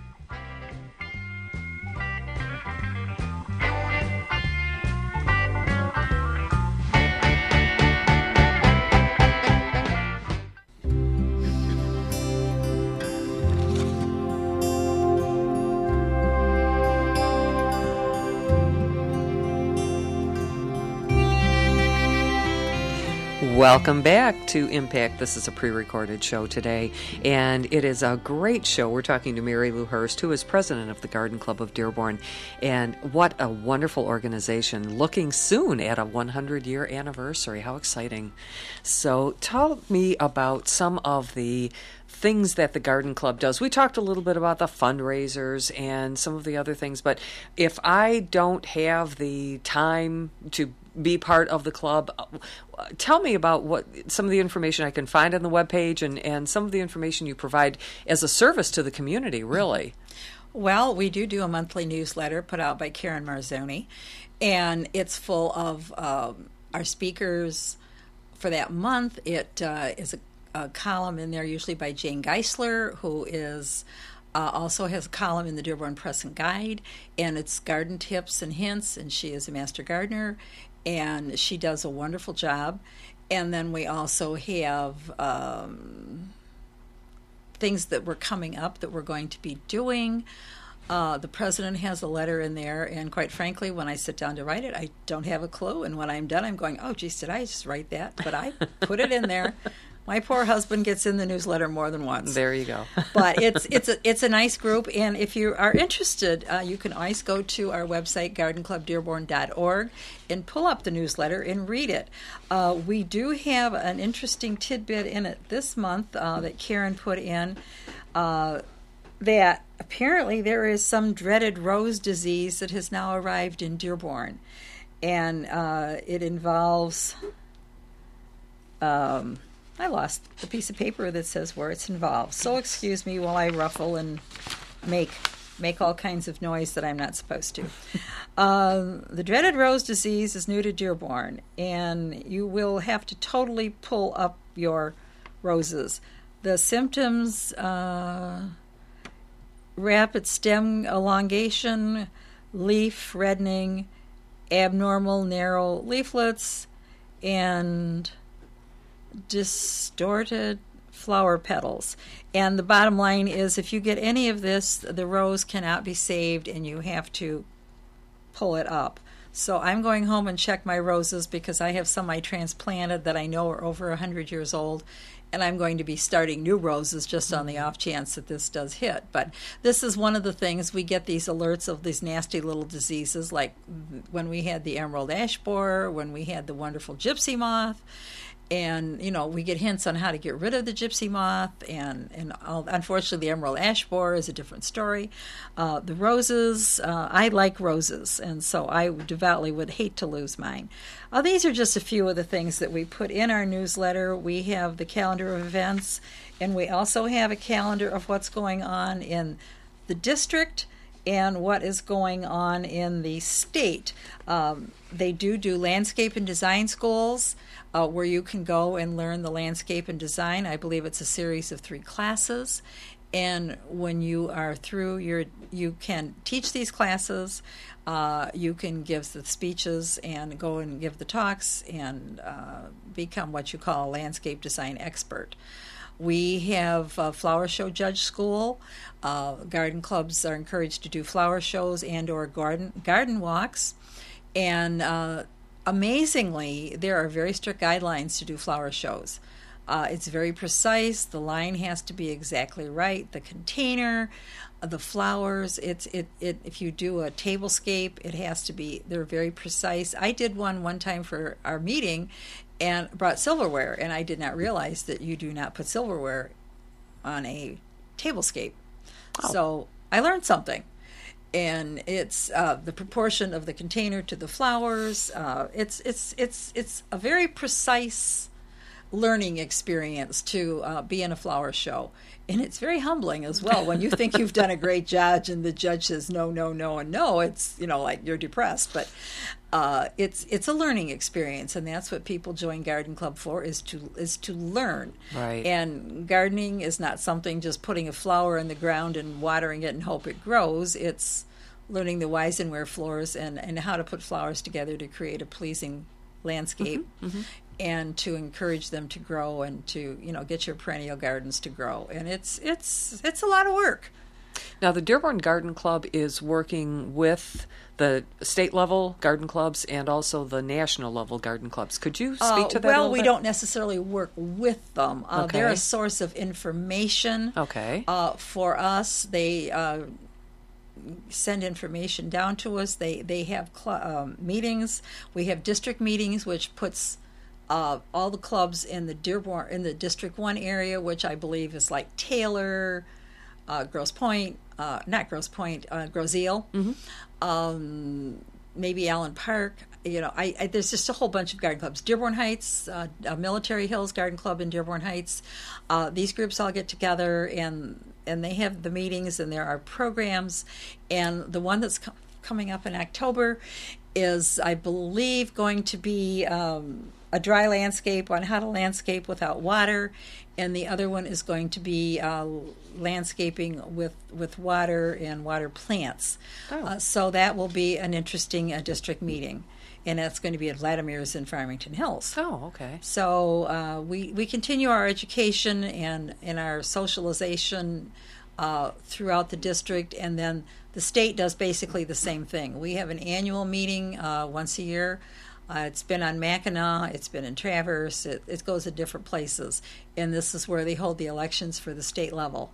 [SPEAKER 7] Welcome back to Impact. This is a pre-recorded show today, and it is a great show. We're talking to Mary Lou Hurst, who is president of the Garden Club of Dearborn, and what a wonderful organization, looking soon at a 100-year anniversary. How exciting. So tell me about some of the things that the Garden Club does. We talked a little bit about the fundraisers and some of the other things, but if I don't have the time to be part of the club, tell me about what some of the information I can find on the webpage and some of the information you provide as a service to the community, really.
[SPEAKER 9] Well, we do a monthly newsletter put out by Karen Marzoni, and it's full of our speakers for that month. It is a column in there usually by Jane Geisler, who is also has a column in the Dearborn Press and Guide, and it's garden tips and hints, and she is a master gardener, and she does a wonderful job. And then we also have things that were coming up that we're going to be doing. The president has a letter in there, and quite frankly, when I sit down to write it, I don't have a clue. And when I'm done, I'm going, oh, geez, did I just write that? But I put it in there. My poor husband gets in the newsletter more than once.
[SPEAKER 7] There you go.
[SPEAKER 9] But it's a nice group, and if you are interested, you can always go to our website, gardenclubdearborn.org, and pull up the newsletter and read it. We do have an interesting tidbit in it this month that Karen put in, that apparently there is some dreaded rose disease that has now arrived in Dearborn, and it involves... I lost the piece of paper that says where it's involved. So excuse me while I ruffle and make all kinds of noise that I'm not supposed to. The dreaded rose disease is new to Dearborn, and you will have to totally pull up your roses. The symptoms, rapid stem elongation, leaf reddening, abnormal narrow leaflets, and distorted flower petals. And the bottom line is, if you get any of this, the rose cannot be saved and you have to pull it up. So I'm going home and check my roses because I have some I transplanted that I know are over 100 years old, and I'm going to be starting new roses just on the off chance that this does hit. But this is one of the things, we get these alerts of these nasty little diseases, like when we had the emerald ash borer, when we had the wonderful gypsy moth. And, you know, we get hints on how to get rid of the gypsy moth, and unfortunately the emerald ash borer is a different story. The roses, I like roses, and so I devoutly would hate to lose mine. These are just a few of the things that we put in our newsletter. We have the calendar of events, and we also have a calendar of what's going on in the district and what is going on in the state. They do landscape and design schools, where you can go and learn the landscape and design. I believe it's a series of 3 classes. And when you are through, you can teach these classes, you can give the speeches and go and give the talks and become what you call a landscape design expert. We have a flower show judge school. Garden clubs are encouraged to do flower shows and or garden walks. And amazingly, there are very strict guidelines to do flower shows. It's very precise. The line has to be exactly right. The container, the flowers. If you do a tablescape, it has to be. They're very precise. I did one time for our meeting, and brought silverware, and I did not realize that you do not put silverware on a tablescape.
[SPEAKER 7] Oh.
[SPEAKER 9] So I learned something. And it's the proportion of the container to the flowers. It's a very precise learning experience to be in a flower show, and it's very humbling as well. When you think you've done a great judge, and the judge says no, no, no, and no, it's like you're depressed. But it's a learning experience, and that's what people join Garden Club for, is to learn.
[SPEAKER 7] Right.
[SPEAKER 9] And gardening is not something just putting a flower in the ground and watering it and hope it grows. It's learning the Weisenware floors and how to put flowers together to create a pleasing landscape.
[SPEAKER 7] Mm-hmm.
[SPEAKER 9] And to encourage them to grow, and to get your perennial gardens to grow. And it's a lot of work.
[SPEAKER 7] Now, the Dearborn Garden Club is working with the state level garden clubs and also the national level garden clubs. Could you speak to that a
[SPEAKER 9] Well,
[SPEAKER 7] little
[SPEAKER 9] we
[SPEAKER 7] bit?
[SPEAKER 9] don't necessarily work with them.
[SPEAKER 7] Okay.
[SPEAKER 9] They're a source of information.
[SPEAKER 7] Okay.
[SPEAKER 9] For us. They send information down to us. They have meetings. We have district meetings, which puts all the clubs in the Dearborn, in the District 1 area, which I believe is like Taylor, Grosse Pointe, Groseal, maybe Allen Park. There's just a whole bunch of garden clubs. Dearborn Heights, Military Hills Garden Club in Dearborn Heights. These groups all get together, and they have the meetings, and there are programs. And the one that's coming up in October is, I believe, going to be a dry landscape on how to landscape without water, and the other one is going to be landscaping with water and water plants. So that will be an interesting district meeting, and that's going to be at Vladimir's in Farmington Hills.
[SPEAKER 7] Oh, okay.
[SPEAKER 9] So we continue our education and our socialization throughout the district, and then the state does basically the same thing. We have an annual meeting once a year. It's been on Mackinac, it's been in Traverse, it goes to different places. And this is where they hold the elections for the state level.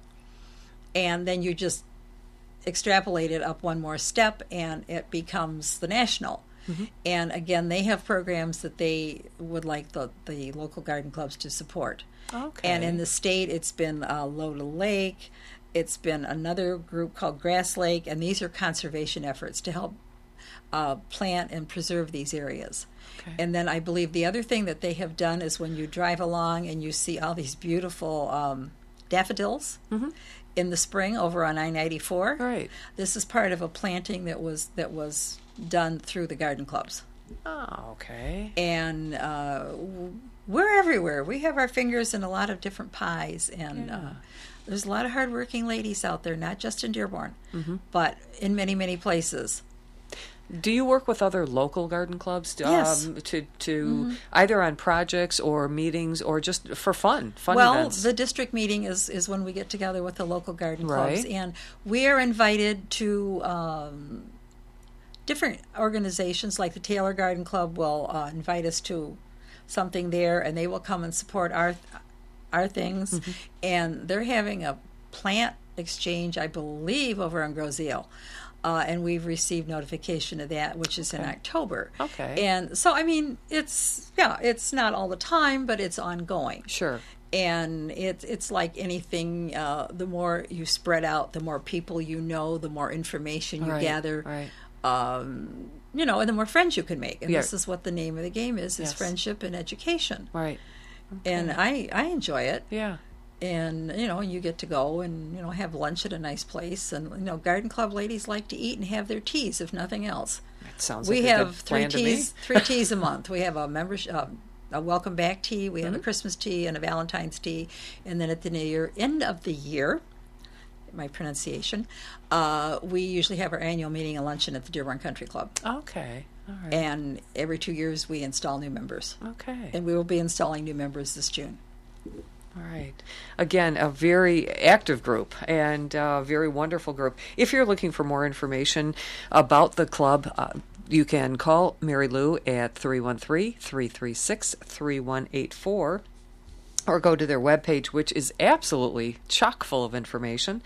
[SPEAKER 9] And then you just extrapolate it up one more step, and it becomes the national. Mm-hmm. And again, they have programs that they would like the local garden clubs to support.
[SPEAKER 7] Okay.
[SPEAKER 9] And in the state, it's been Loda Lake, it's been another group called Grass Lake, and these are conservation efforts to help plant and preserve these areas. Okay. And then I believe the other thing that they have done is, when you drive along and you see all these beautiful daffodils in the spring over on I-94.
[SPEAKER 7] Right.
[SPEAKER 9] This is part of a planting that was done through the garden clubs.
[SPEAKER 7] Oh, okay.
[SPEAKER 9] And we're everywhere. We have our fingers in a lot of different pies, and there's a lot of hardworking ladies out there, not just in Dearborn, but in many, many places.
[SPEAKER 7] Do you work with other local garden clubs
[SPEAKER 9] Yes.
[SPEAKER 7] to either on projects or meetings, or just for fun
[SPEAKER 9] Well,
[SPEAKER 7] events?
[SPEAKER 9] the district meeting is when we get together with the local garden clubs,
[SPEAKER 7] Right.
[SPEAKER 9] and we are invited to different organizations, like the Taylor Garden Club will invite us to something there, and they will come and support our things. And they're having a plant exchange, I believe, over on Groseal. And we've received notification of that, which is in October.
[SPEAKER 7] Okay.
[SPEAKER 9] And so, I mean, it's not all the time, but it's ongoing.
[SPEAKER 7] Sure.
[SPEAKER 9] And it's like anything, the more you spread out, the more people you know, the more information you gather.
[SPEAKER 7] Right.
[SPEAKER 9] And the more friends you can make. And
[SPEAKER 7] Yeah.
[SPEAKER 9] this is what the name of the game is
[SPEAKER 7] Yes.
[SPEAKER 9] friendship and education.
[SPEAKER 7] Right.
[SPEAKER 9] And I enjoy it.
[SPEAKER 7] Yeah.
[SPEAKER 9] And, you get to go and, have lunch at a nice place. And, garden club ladies like to eat and have their teas, if nothing else.
[SPEAKER 7] That sounds
[SPEAKER 9] We
[SPEAKER 7] like a
[SPEAKER 9] have
[SPEAKER 7] good
[SPEAKER 9] three
[SPEAKER 7] plan to me.
[SPEAKER 9] teas, 3 teas a month. We have a membership, a welcome back tea. We have a Christmas tea and a Valentine's tea. And then at the end of the year, my pronunciation, we usually have our annual meeting and luncheon at the Dearborn Country Club.
[SPEAKER 7] Okay. All right.
[SPEAKER 9] And every 2 years we install new members.
[SPEAKER 7] Okay.
[SPEAKER 9] And we will be installing new members this June.
[SPEAKER 7] All right. Again, a very active group and a very wonderful group. If you're looking for more information about the club, you can call Mary Lou at 313-336-3184 or go to their webpage, which is absolutely chock full of information,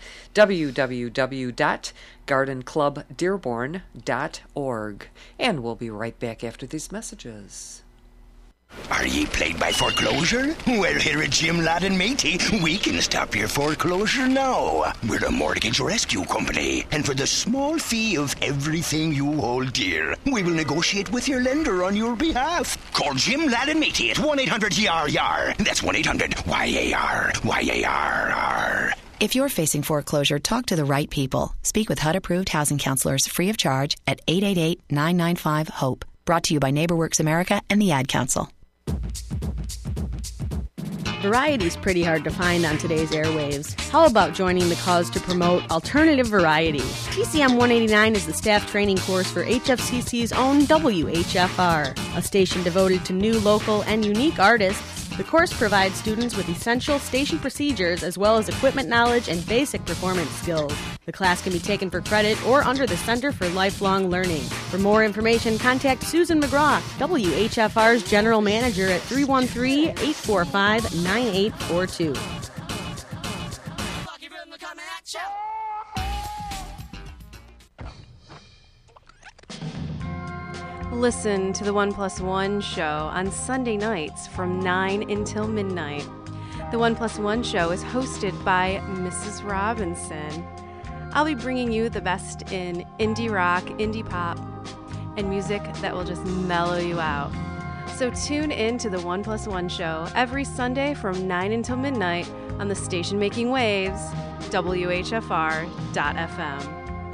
[SPEAKER 7] www.gardenclubdearborn.org. And we'll be right back after these messages.
[SPEAKER 19] Are ye plagued by foreclosure? Well, here at Jim Ladd and Matey, we can stop your foreclosure now. We're a mortgage rescue company, and for the small fee of everything you hold dear, we will negotiate with your lender on your behalf. Call Jim Ladd and Matey at 1-800-YAR-YAR. That's 1-800-YAR. YAR.
[SPEAKER 20] If you're facing foreclosure, talk to the right people. Speak with HUD-approved housing counselors free of charge at 888-995-HOPE. Brought to you by NeighborWorks America and the Ad Council.
[SPEAKER 21] Variety's pretty hard to find on today's airwaves. How about joining the cause to promote alternative variety? TCM 189 is the staff training course for HFCC's own WHFR, a station devoted to new, local, and unique artists. The course provides students with essential station procedures as well as equipment knowledge and basic performance skills. The class can be taken for credit or under the Center for Lifelong Learning. For more information, contact Susan McGraw, WHFR's General Manager at 313-845-9842.
[SPEAKER 22] Listen to the 1+1 show on Sunday nights from 9 until midnight. The 1+1 show is hosted by Mrs. Robinson. I'll be bringing you the best in indie rock, indie pop, and music that will just mellow you out. So tune in to the 1+1 show every Sunday from 9 until midnight on the station making waves, WHFR.FM.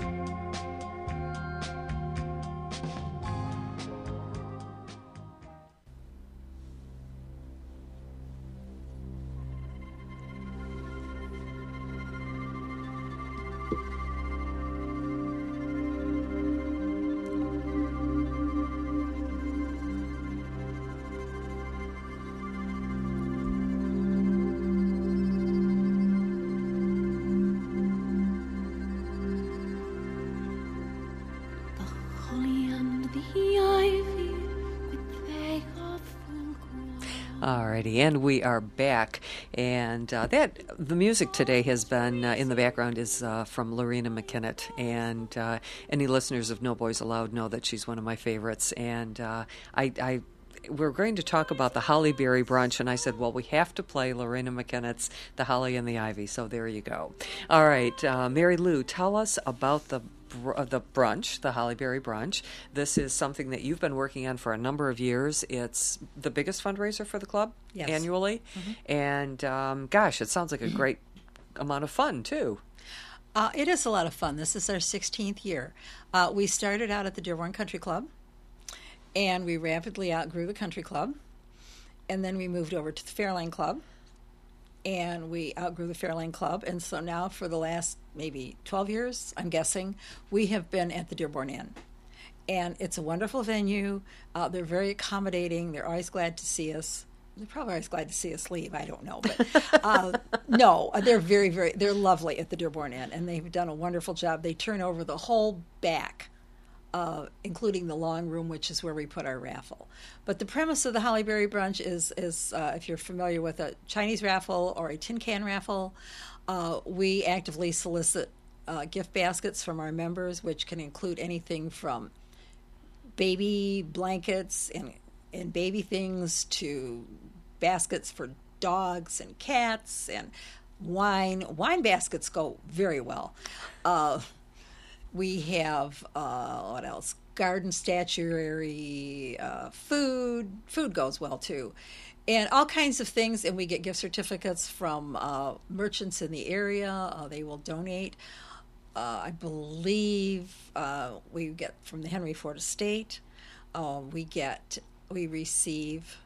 [SPEAKER 7] Alrighty, and we are back. And the music today has been in the background is from Lorena McKinnott. And any listeners of No Boys Allowed know that she's one of my favorites. And we're going to talk about the Hollyberry Brunch, and I said, well, we have to play Lorena McKinnott's The Holly and the Ivy, so there you go. All right, Mary Lou, tell us about the brunch, the Hollyberry Brunch. This is something that you've been working on for a number of years. It's the biggest fundraiser for the club annually, and gosh, it sounds like a great amount of fun, too.
[SPEAKER 9] It is a lot of fun. This is our 16th year. We started out at the Dearborn Country Club, and we rapidly outgrew the country club, and then we moved over to the Fairlane Club, and we outgrew the Fairlane Club, and so now for the last maybe 12 years, I'm guessing, we have been at the Dearborn Inn. And it's a wonderful venue. They're very accommodating. They're always glad to see us. They're probably always glad to see us leave. I don't know. But no, they're they're lovely at the Dearborn Inn, and they've done a wonderful job. They turn over the whole back, including the long room, which is where we put our raffle. But the premise of the Hollyberry Brunch is if you're familiar with a Chinese raffle or a tin can raffle, we actively solicit gift baskets from our members, which can include anything from baby blankets and baby things to baskets for dogs and cats and wine. Wine baskets go very well. We have, what else? Garden statuary, food. Food goes well, too. And all kinds of things. And we get gift certificates from merchants in the area. They will donate. I believe we get from the Henry Ford Estate. We receive,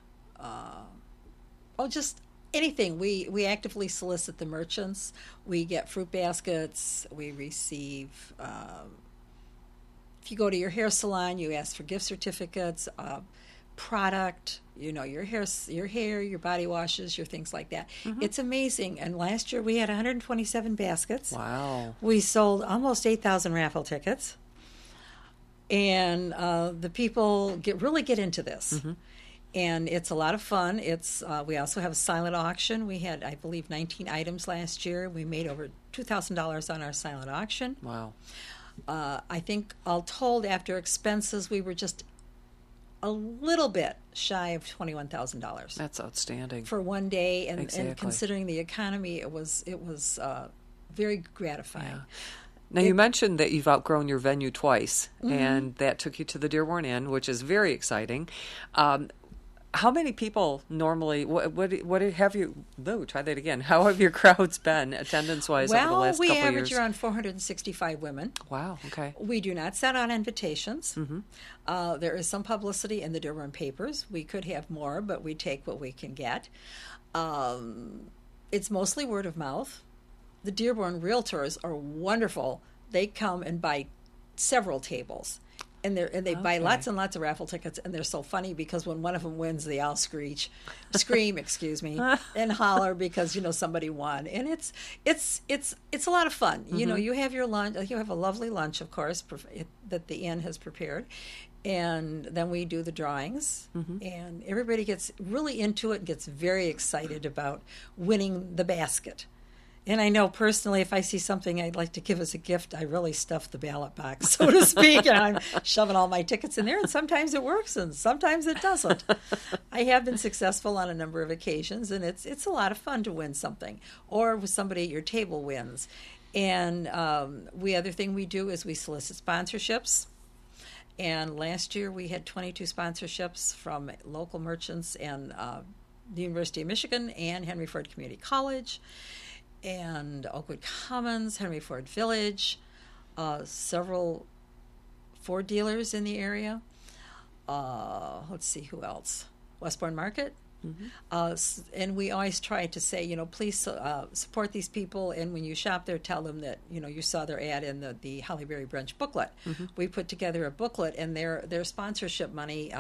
[SPEAKER 9] just anything. We actively solicit the merchants. We get fruit baskets. We receive, if you go to your hair salon, you ask for gift certificates. product, your hair, your body washes, your things like that.
[SPEAKER 7] Mm-hmm.
[SPEAKER 9] It's amazing. And last year we had 127 baskets.
[SPEAKER 7] Wow.
[SPEAKER 9] We sold almost 8,000 raffle tickets. And the people really get into this.
[SPEAKER 7] Mm-hmm.
[SPEAKER 9] And it's a lot of fun. We also have a silent auction. We had, I believe, 19 items last year. We made over $2,000 on our silent auction.
[SPEAKER 7] Wow.
[SPEAKER 9] I think, all told, after expenses, we were just a little bit shy of $21,000.
[SPEAKER 7] That's outstanding.
[SPEAKER 9] For one day, and
[SPEAKER 7] Exactly.
[SPEAKER 9] considering the economy, it was very gratifying.
[SPEAKER 7] Yeah. Now, you mentioned that you've outgrown your venue twice,
[SPEAKER 9] Mhm.
[SPEAKER 7] and that took you to the Dearborn Inn, which is very exciting. How many people normally? What have you? No, try that again. How have your crowds been attendance-wise over the last couple of years?
[SPEAKER 9] Well, we average around 465 women.
[SPEAKER 7] Wow. Okay.
[SPEAKER 9] We do not send out invitations.
[SPEAKER 7] Mm-hmm.
[SPEAKER 9] There is some publicity in the Dearborn papers. We could have more, but we take what we can get. It's mostly word of mouth. The Dearborn Realtors are wonderful. They come and buy several tables. And they buy lots and lots of raffle tickets, and they're so funny because when one of them wins, they all scream, excuse me, and holler because somebody won, and it's a lot of fun.
[SPEAKER 7] Mm-hmm.
[SPEAKER 9] You have your lunch, you have a lovely lunch, of course, that the inn has prepared, and then we do the drawings,
[SPEAKER 7] Mm-hmm.
[SPEAKER 9] and everybody gets really into it and gets very excited about winning the basket. And I know personally, if I see something I'd like to give as a gift, I really stuff the ballot box, so to speak, and I'm shoving all my tickets in there, and sometimes it works, and sometimes it doesn't. I have been successful on a number of occasions, and it's a lot of fun to win something, or with somebody at your table wins. And the other thing we do is we solicit sponsorships. And last year we had 22 sponsorships from local merchants and the University of Michigan and Henry Ford Community College, and Oakwood Commons, Henry Ford Village, several Ford dealers in the area. Let's see, who else? Westbourne Market.
[SPEAKER 7] Mm-hmm.
[SPEAKER 9] And we always try to say, please support these people, and when you shop there, tell them that, you saw their ad in the Holly Berry Brunch booklet.
[SPEAKER 7] Mm-hmm.
[SPEAKER 9] We put together a booklet, and their sponsorship money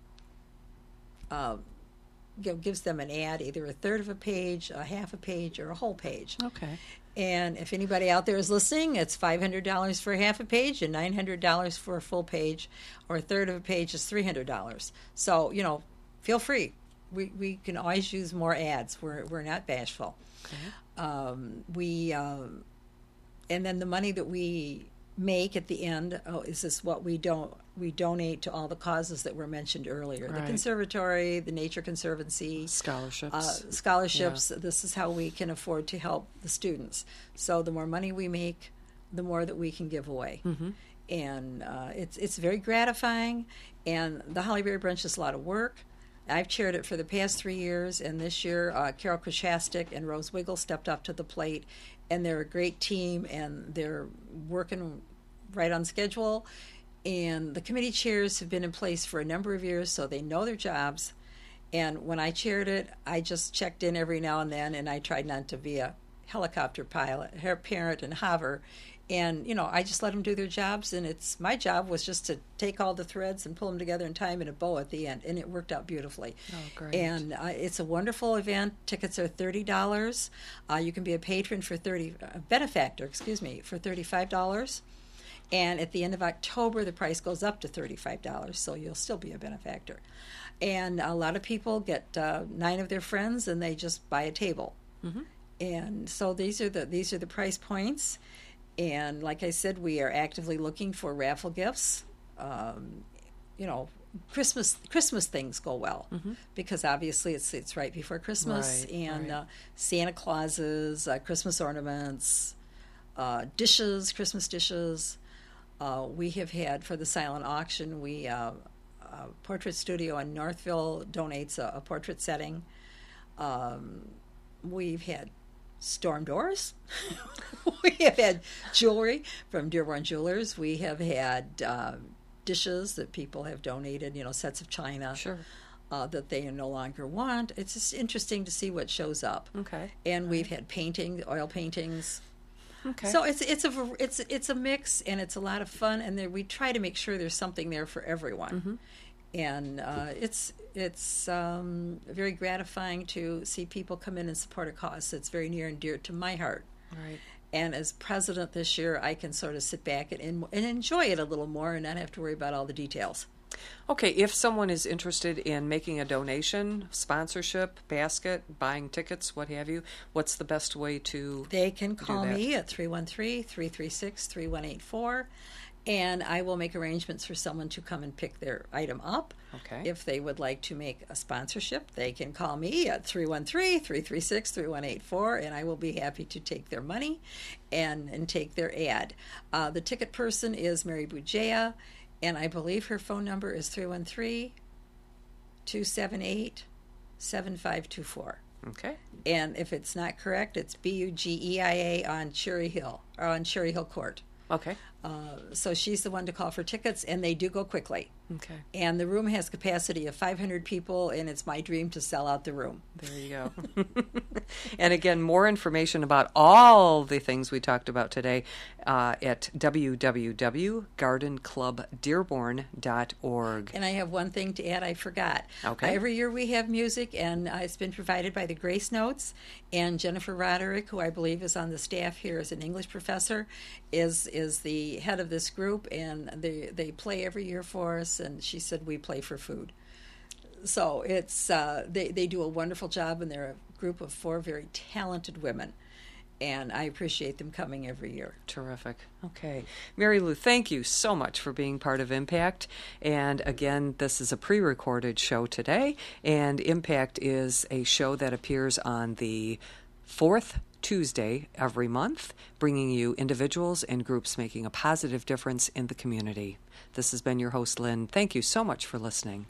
[SPEAKER 9] gives them an ad, either a third of a page, a half a page, or a whole page.
[SPEAKER 7] Okay.
[SPEAKER 9] And if anybody out there is listening, it's $500 for half a page and $900 for a full page, or a third of a page is $300. So, feel free. We can always use more ads. We're not bashful.
[SPEAKER 7] Okay.
[SPEAKER 9] And then the money that we make at the end is this what we donate to all the causes that were mentioned earlier.
[SPEAKER 7] Right.
[SPEAKER 9] The conservatory, the Nature Conservancy,
[SPEAKER 7] scholarships.
[SPEAKER 9] Yeah. This is how we can afford to help the students. So the more money we make, the more that we can give away.
[SPEAKER 7] Mm-hmm.
[SPEAKER 9] And it's very gratifying. And the Holly Berry Brunch is a lot of work. I've chaired it for the past 3 years, and this year Carol Krashastik and Rose Wiggle stepped up to the plate, and they're a great team, and they're working right on schedule. And the committee chairs have been in place for a number of years, so they know their jobs. And when I chaired it, I just checked in every now and then, and I tried not to be a helicopter pilot, her parent, and hover. And, I just let them do their jobs, and my job was just to take all the threads and pull them together and tie them in a bow at the end, and it worked out beautifully.
[SPEAKER 7] Oh, great.
[SPEAKER 9] And it's a wonderful event. Tickets are $30. You can be a patron for benefactor, for $35. And at the end of October, the price goes up to $35, so you'll still be a benefactor. And a lot of people get 9 of their friends, and they just buy a table.
[SPEAKER 7] Mm-hmm.
[SPEAKER 9] And so these are the price points. And like I said, we are actively looking for raffle gifts. Christmas things go well,
[SPEAKER 7] mm-hmm.
[SPEAKER 9] because obviously it's right before Christmas,
[SPEAKER 7] right,
[SPEAKER 9] and
[SPEAKER 7] right.
[SPEAKER 9] Santa Clauses, Christmas ornaments, Christmas dishes. We have had for the silent auction. Portrait Studio in Northville donates a portrait setting. We've had storm doors. We have had jewelry from Dearborn Jewelers. We have had dishes that people have donated, sets of china.
[SPEAKER 7] Sure.
[SPEAKER 9] That they no longer want. It's just interesting to see what shows up.
[SPEAKER 7] Okay.
[SPEAKER 9] And we've had oil paintings.
[SPEAKER 7] Okay.
[SPEAKER 9] So it's a mix, and it's a lot of fun, and we try to make sure there's something there for everyone.
[SPEAKER 7] Mm-hmm.
[SPEAKER 9] And it's very gratifying to see people come in and support a cause that's very near and dear to my heart.
[SPEAKER 7] Right.
[SPEAKER 9] And as president this year, I can sort of sit back and enjoy it a little more and not have to worry about all the details.
[SPEAKER 7] Okay, if someone is interested in making a donation, sponsorship, basket, buying tickets, what have you, what's the best way to
[SPEAKER 9] They can call
[SPEAKER 7] do that?
[SPEAKER 9] me at 313-336-3184, and I will make arrangements for someone to come and pick their item up.
[SPEAKER 7] Okay.
[SPEAKER 9] If they would like to make a sponsorship, they can call me at 313-336-3184, and I will be happy to take their money and take their ad. The ticket person is Mary Bujea, and I believe her phone number is 313-278-7524.
[SPEAKER 7] Okay.
[SPEAKER 9] And if it's not correct, it's Bugeia on Cherry Hill, or on Cherry Hill Court.
[SPEAKER 7] Okay.
[SPEAKER 9] So she's the one to call for tickets, and they do go quickly.
[SPEAKER 7] Okay.
[SPEAKER 9] And the room has capacity of 500 people, and it's my dream to sell out the room.
[SPEAKER 7] There you go. And again, more information about all the things we talked about today at www.gardenclubdearborn.org.
[SPEAKER 9] And I have one thing to add I forgot.
[SPEAKER 7] Okay.
[SPEAKER 9] Every year we have music, and it's been provided by the Grace Notes. And Jennifer Roderick, who I believe is on the staff here as an English professor, is the head of this group, and they play every year for us. And she said we play for food. So it's they do a wonderful job, and they're a group of 4 very talented women. And I appreciate them coming every year.
[SPEAKER 7] Terrific. Okay. Mary Lou, thank you so much for being part of Impact. And again, this is a pre-recorded show today, and Impact is a show that appears on the 4th Tuesday every month, bringing you individuals and groups making a positive difference in the community. This has been your host, Lynn. Thank you so much for listening.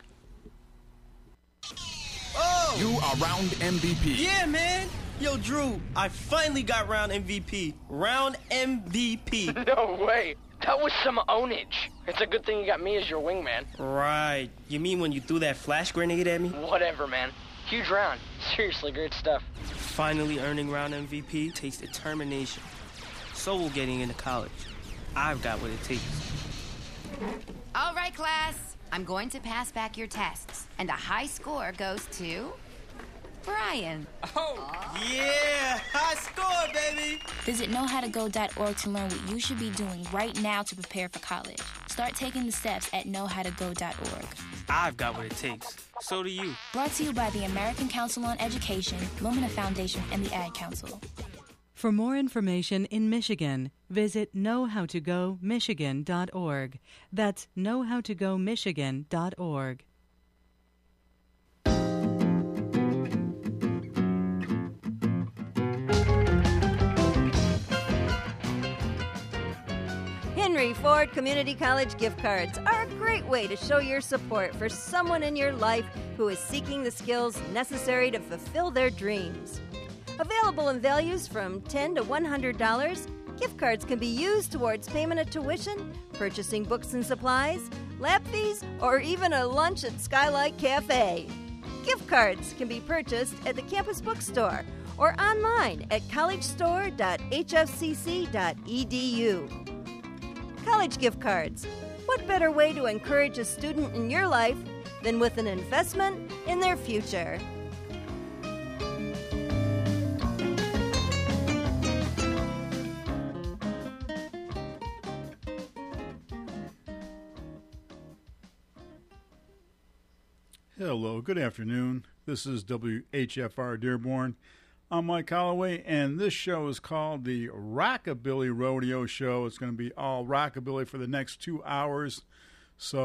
[SPEAKER 1] Oh!
[SPEAKER 2] You are round MVP.
[SPEAKER 1] Yeah, man. Yo, Drew, I finally got round MVP. Round MVP.
[SPEAKER 23] No way. That was some ownage. It's a good thing you got me as your wingman.
[SPEAKER 1] Right. You mean when you threw that flash grenade at me?
[SPEAKER 23] Whatever, man. Huge round. Seriously, great stuff.
[SPEAKER 1] Finally earning round MVP takes determination. So will getting into college. I've got what it takes.
[SPEAKER 24] All right, class. I'm going to pass back your tests. And a high score goes to Brian.
[SPEAKER 1] Oh, yeah. High score, baby.
[SPEAKER 25] Visit knowhowtogo.org to learn what you should be doing right now to prepare for college. Start taking the steps at knowhowtogo.org.
[SPEAKER 1] I've got what it takes. So do you.
[SPEAKER 25] Brought to you by the American Council on Education, Lumina Foundation, and the Ad Council.
[SPEAKER 26] For more information in Michigan, visit knowhowtogomichigan.org. That's knowhowtogomichigan.org.
[SPEAKER 27] Henry Ford Community College gift cards are a great way to show your support for someone in your life who is seeking the skills necessary to fulfill their dreams. Available in values from $10 to $100, gift cards can be used towards payment of tuition, purchasing books and supplies, lab fees, or even a lunch at Skylight Cafe. Gift cards can be purchased at the campus bookstore or online at collegestore.hfcc.edu. College gift cards. What better way to encourage a student in your life than with an investment in their future?
[SPEAKER 18] Hello, good afternoon. This is WHFR Dearborn. I'm Mike Holloway, and this show is called the Rockabilly Rodeo Show. It's going to be all rockabilly for the next 2 hours. So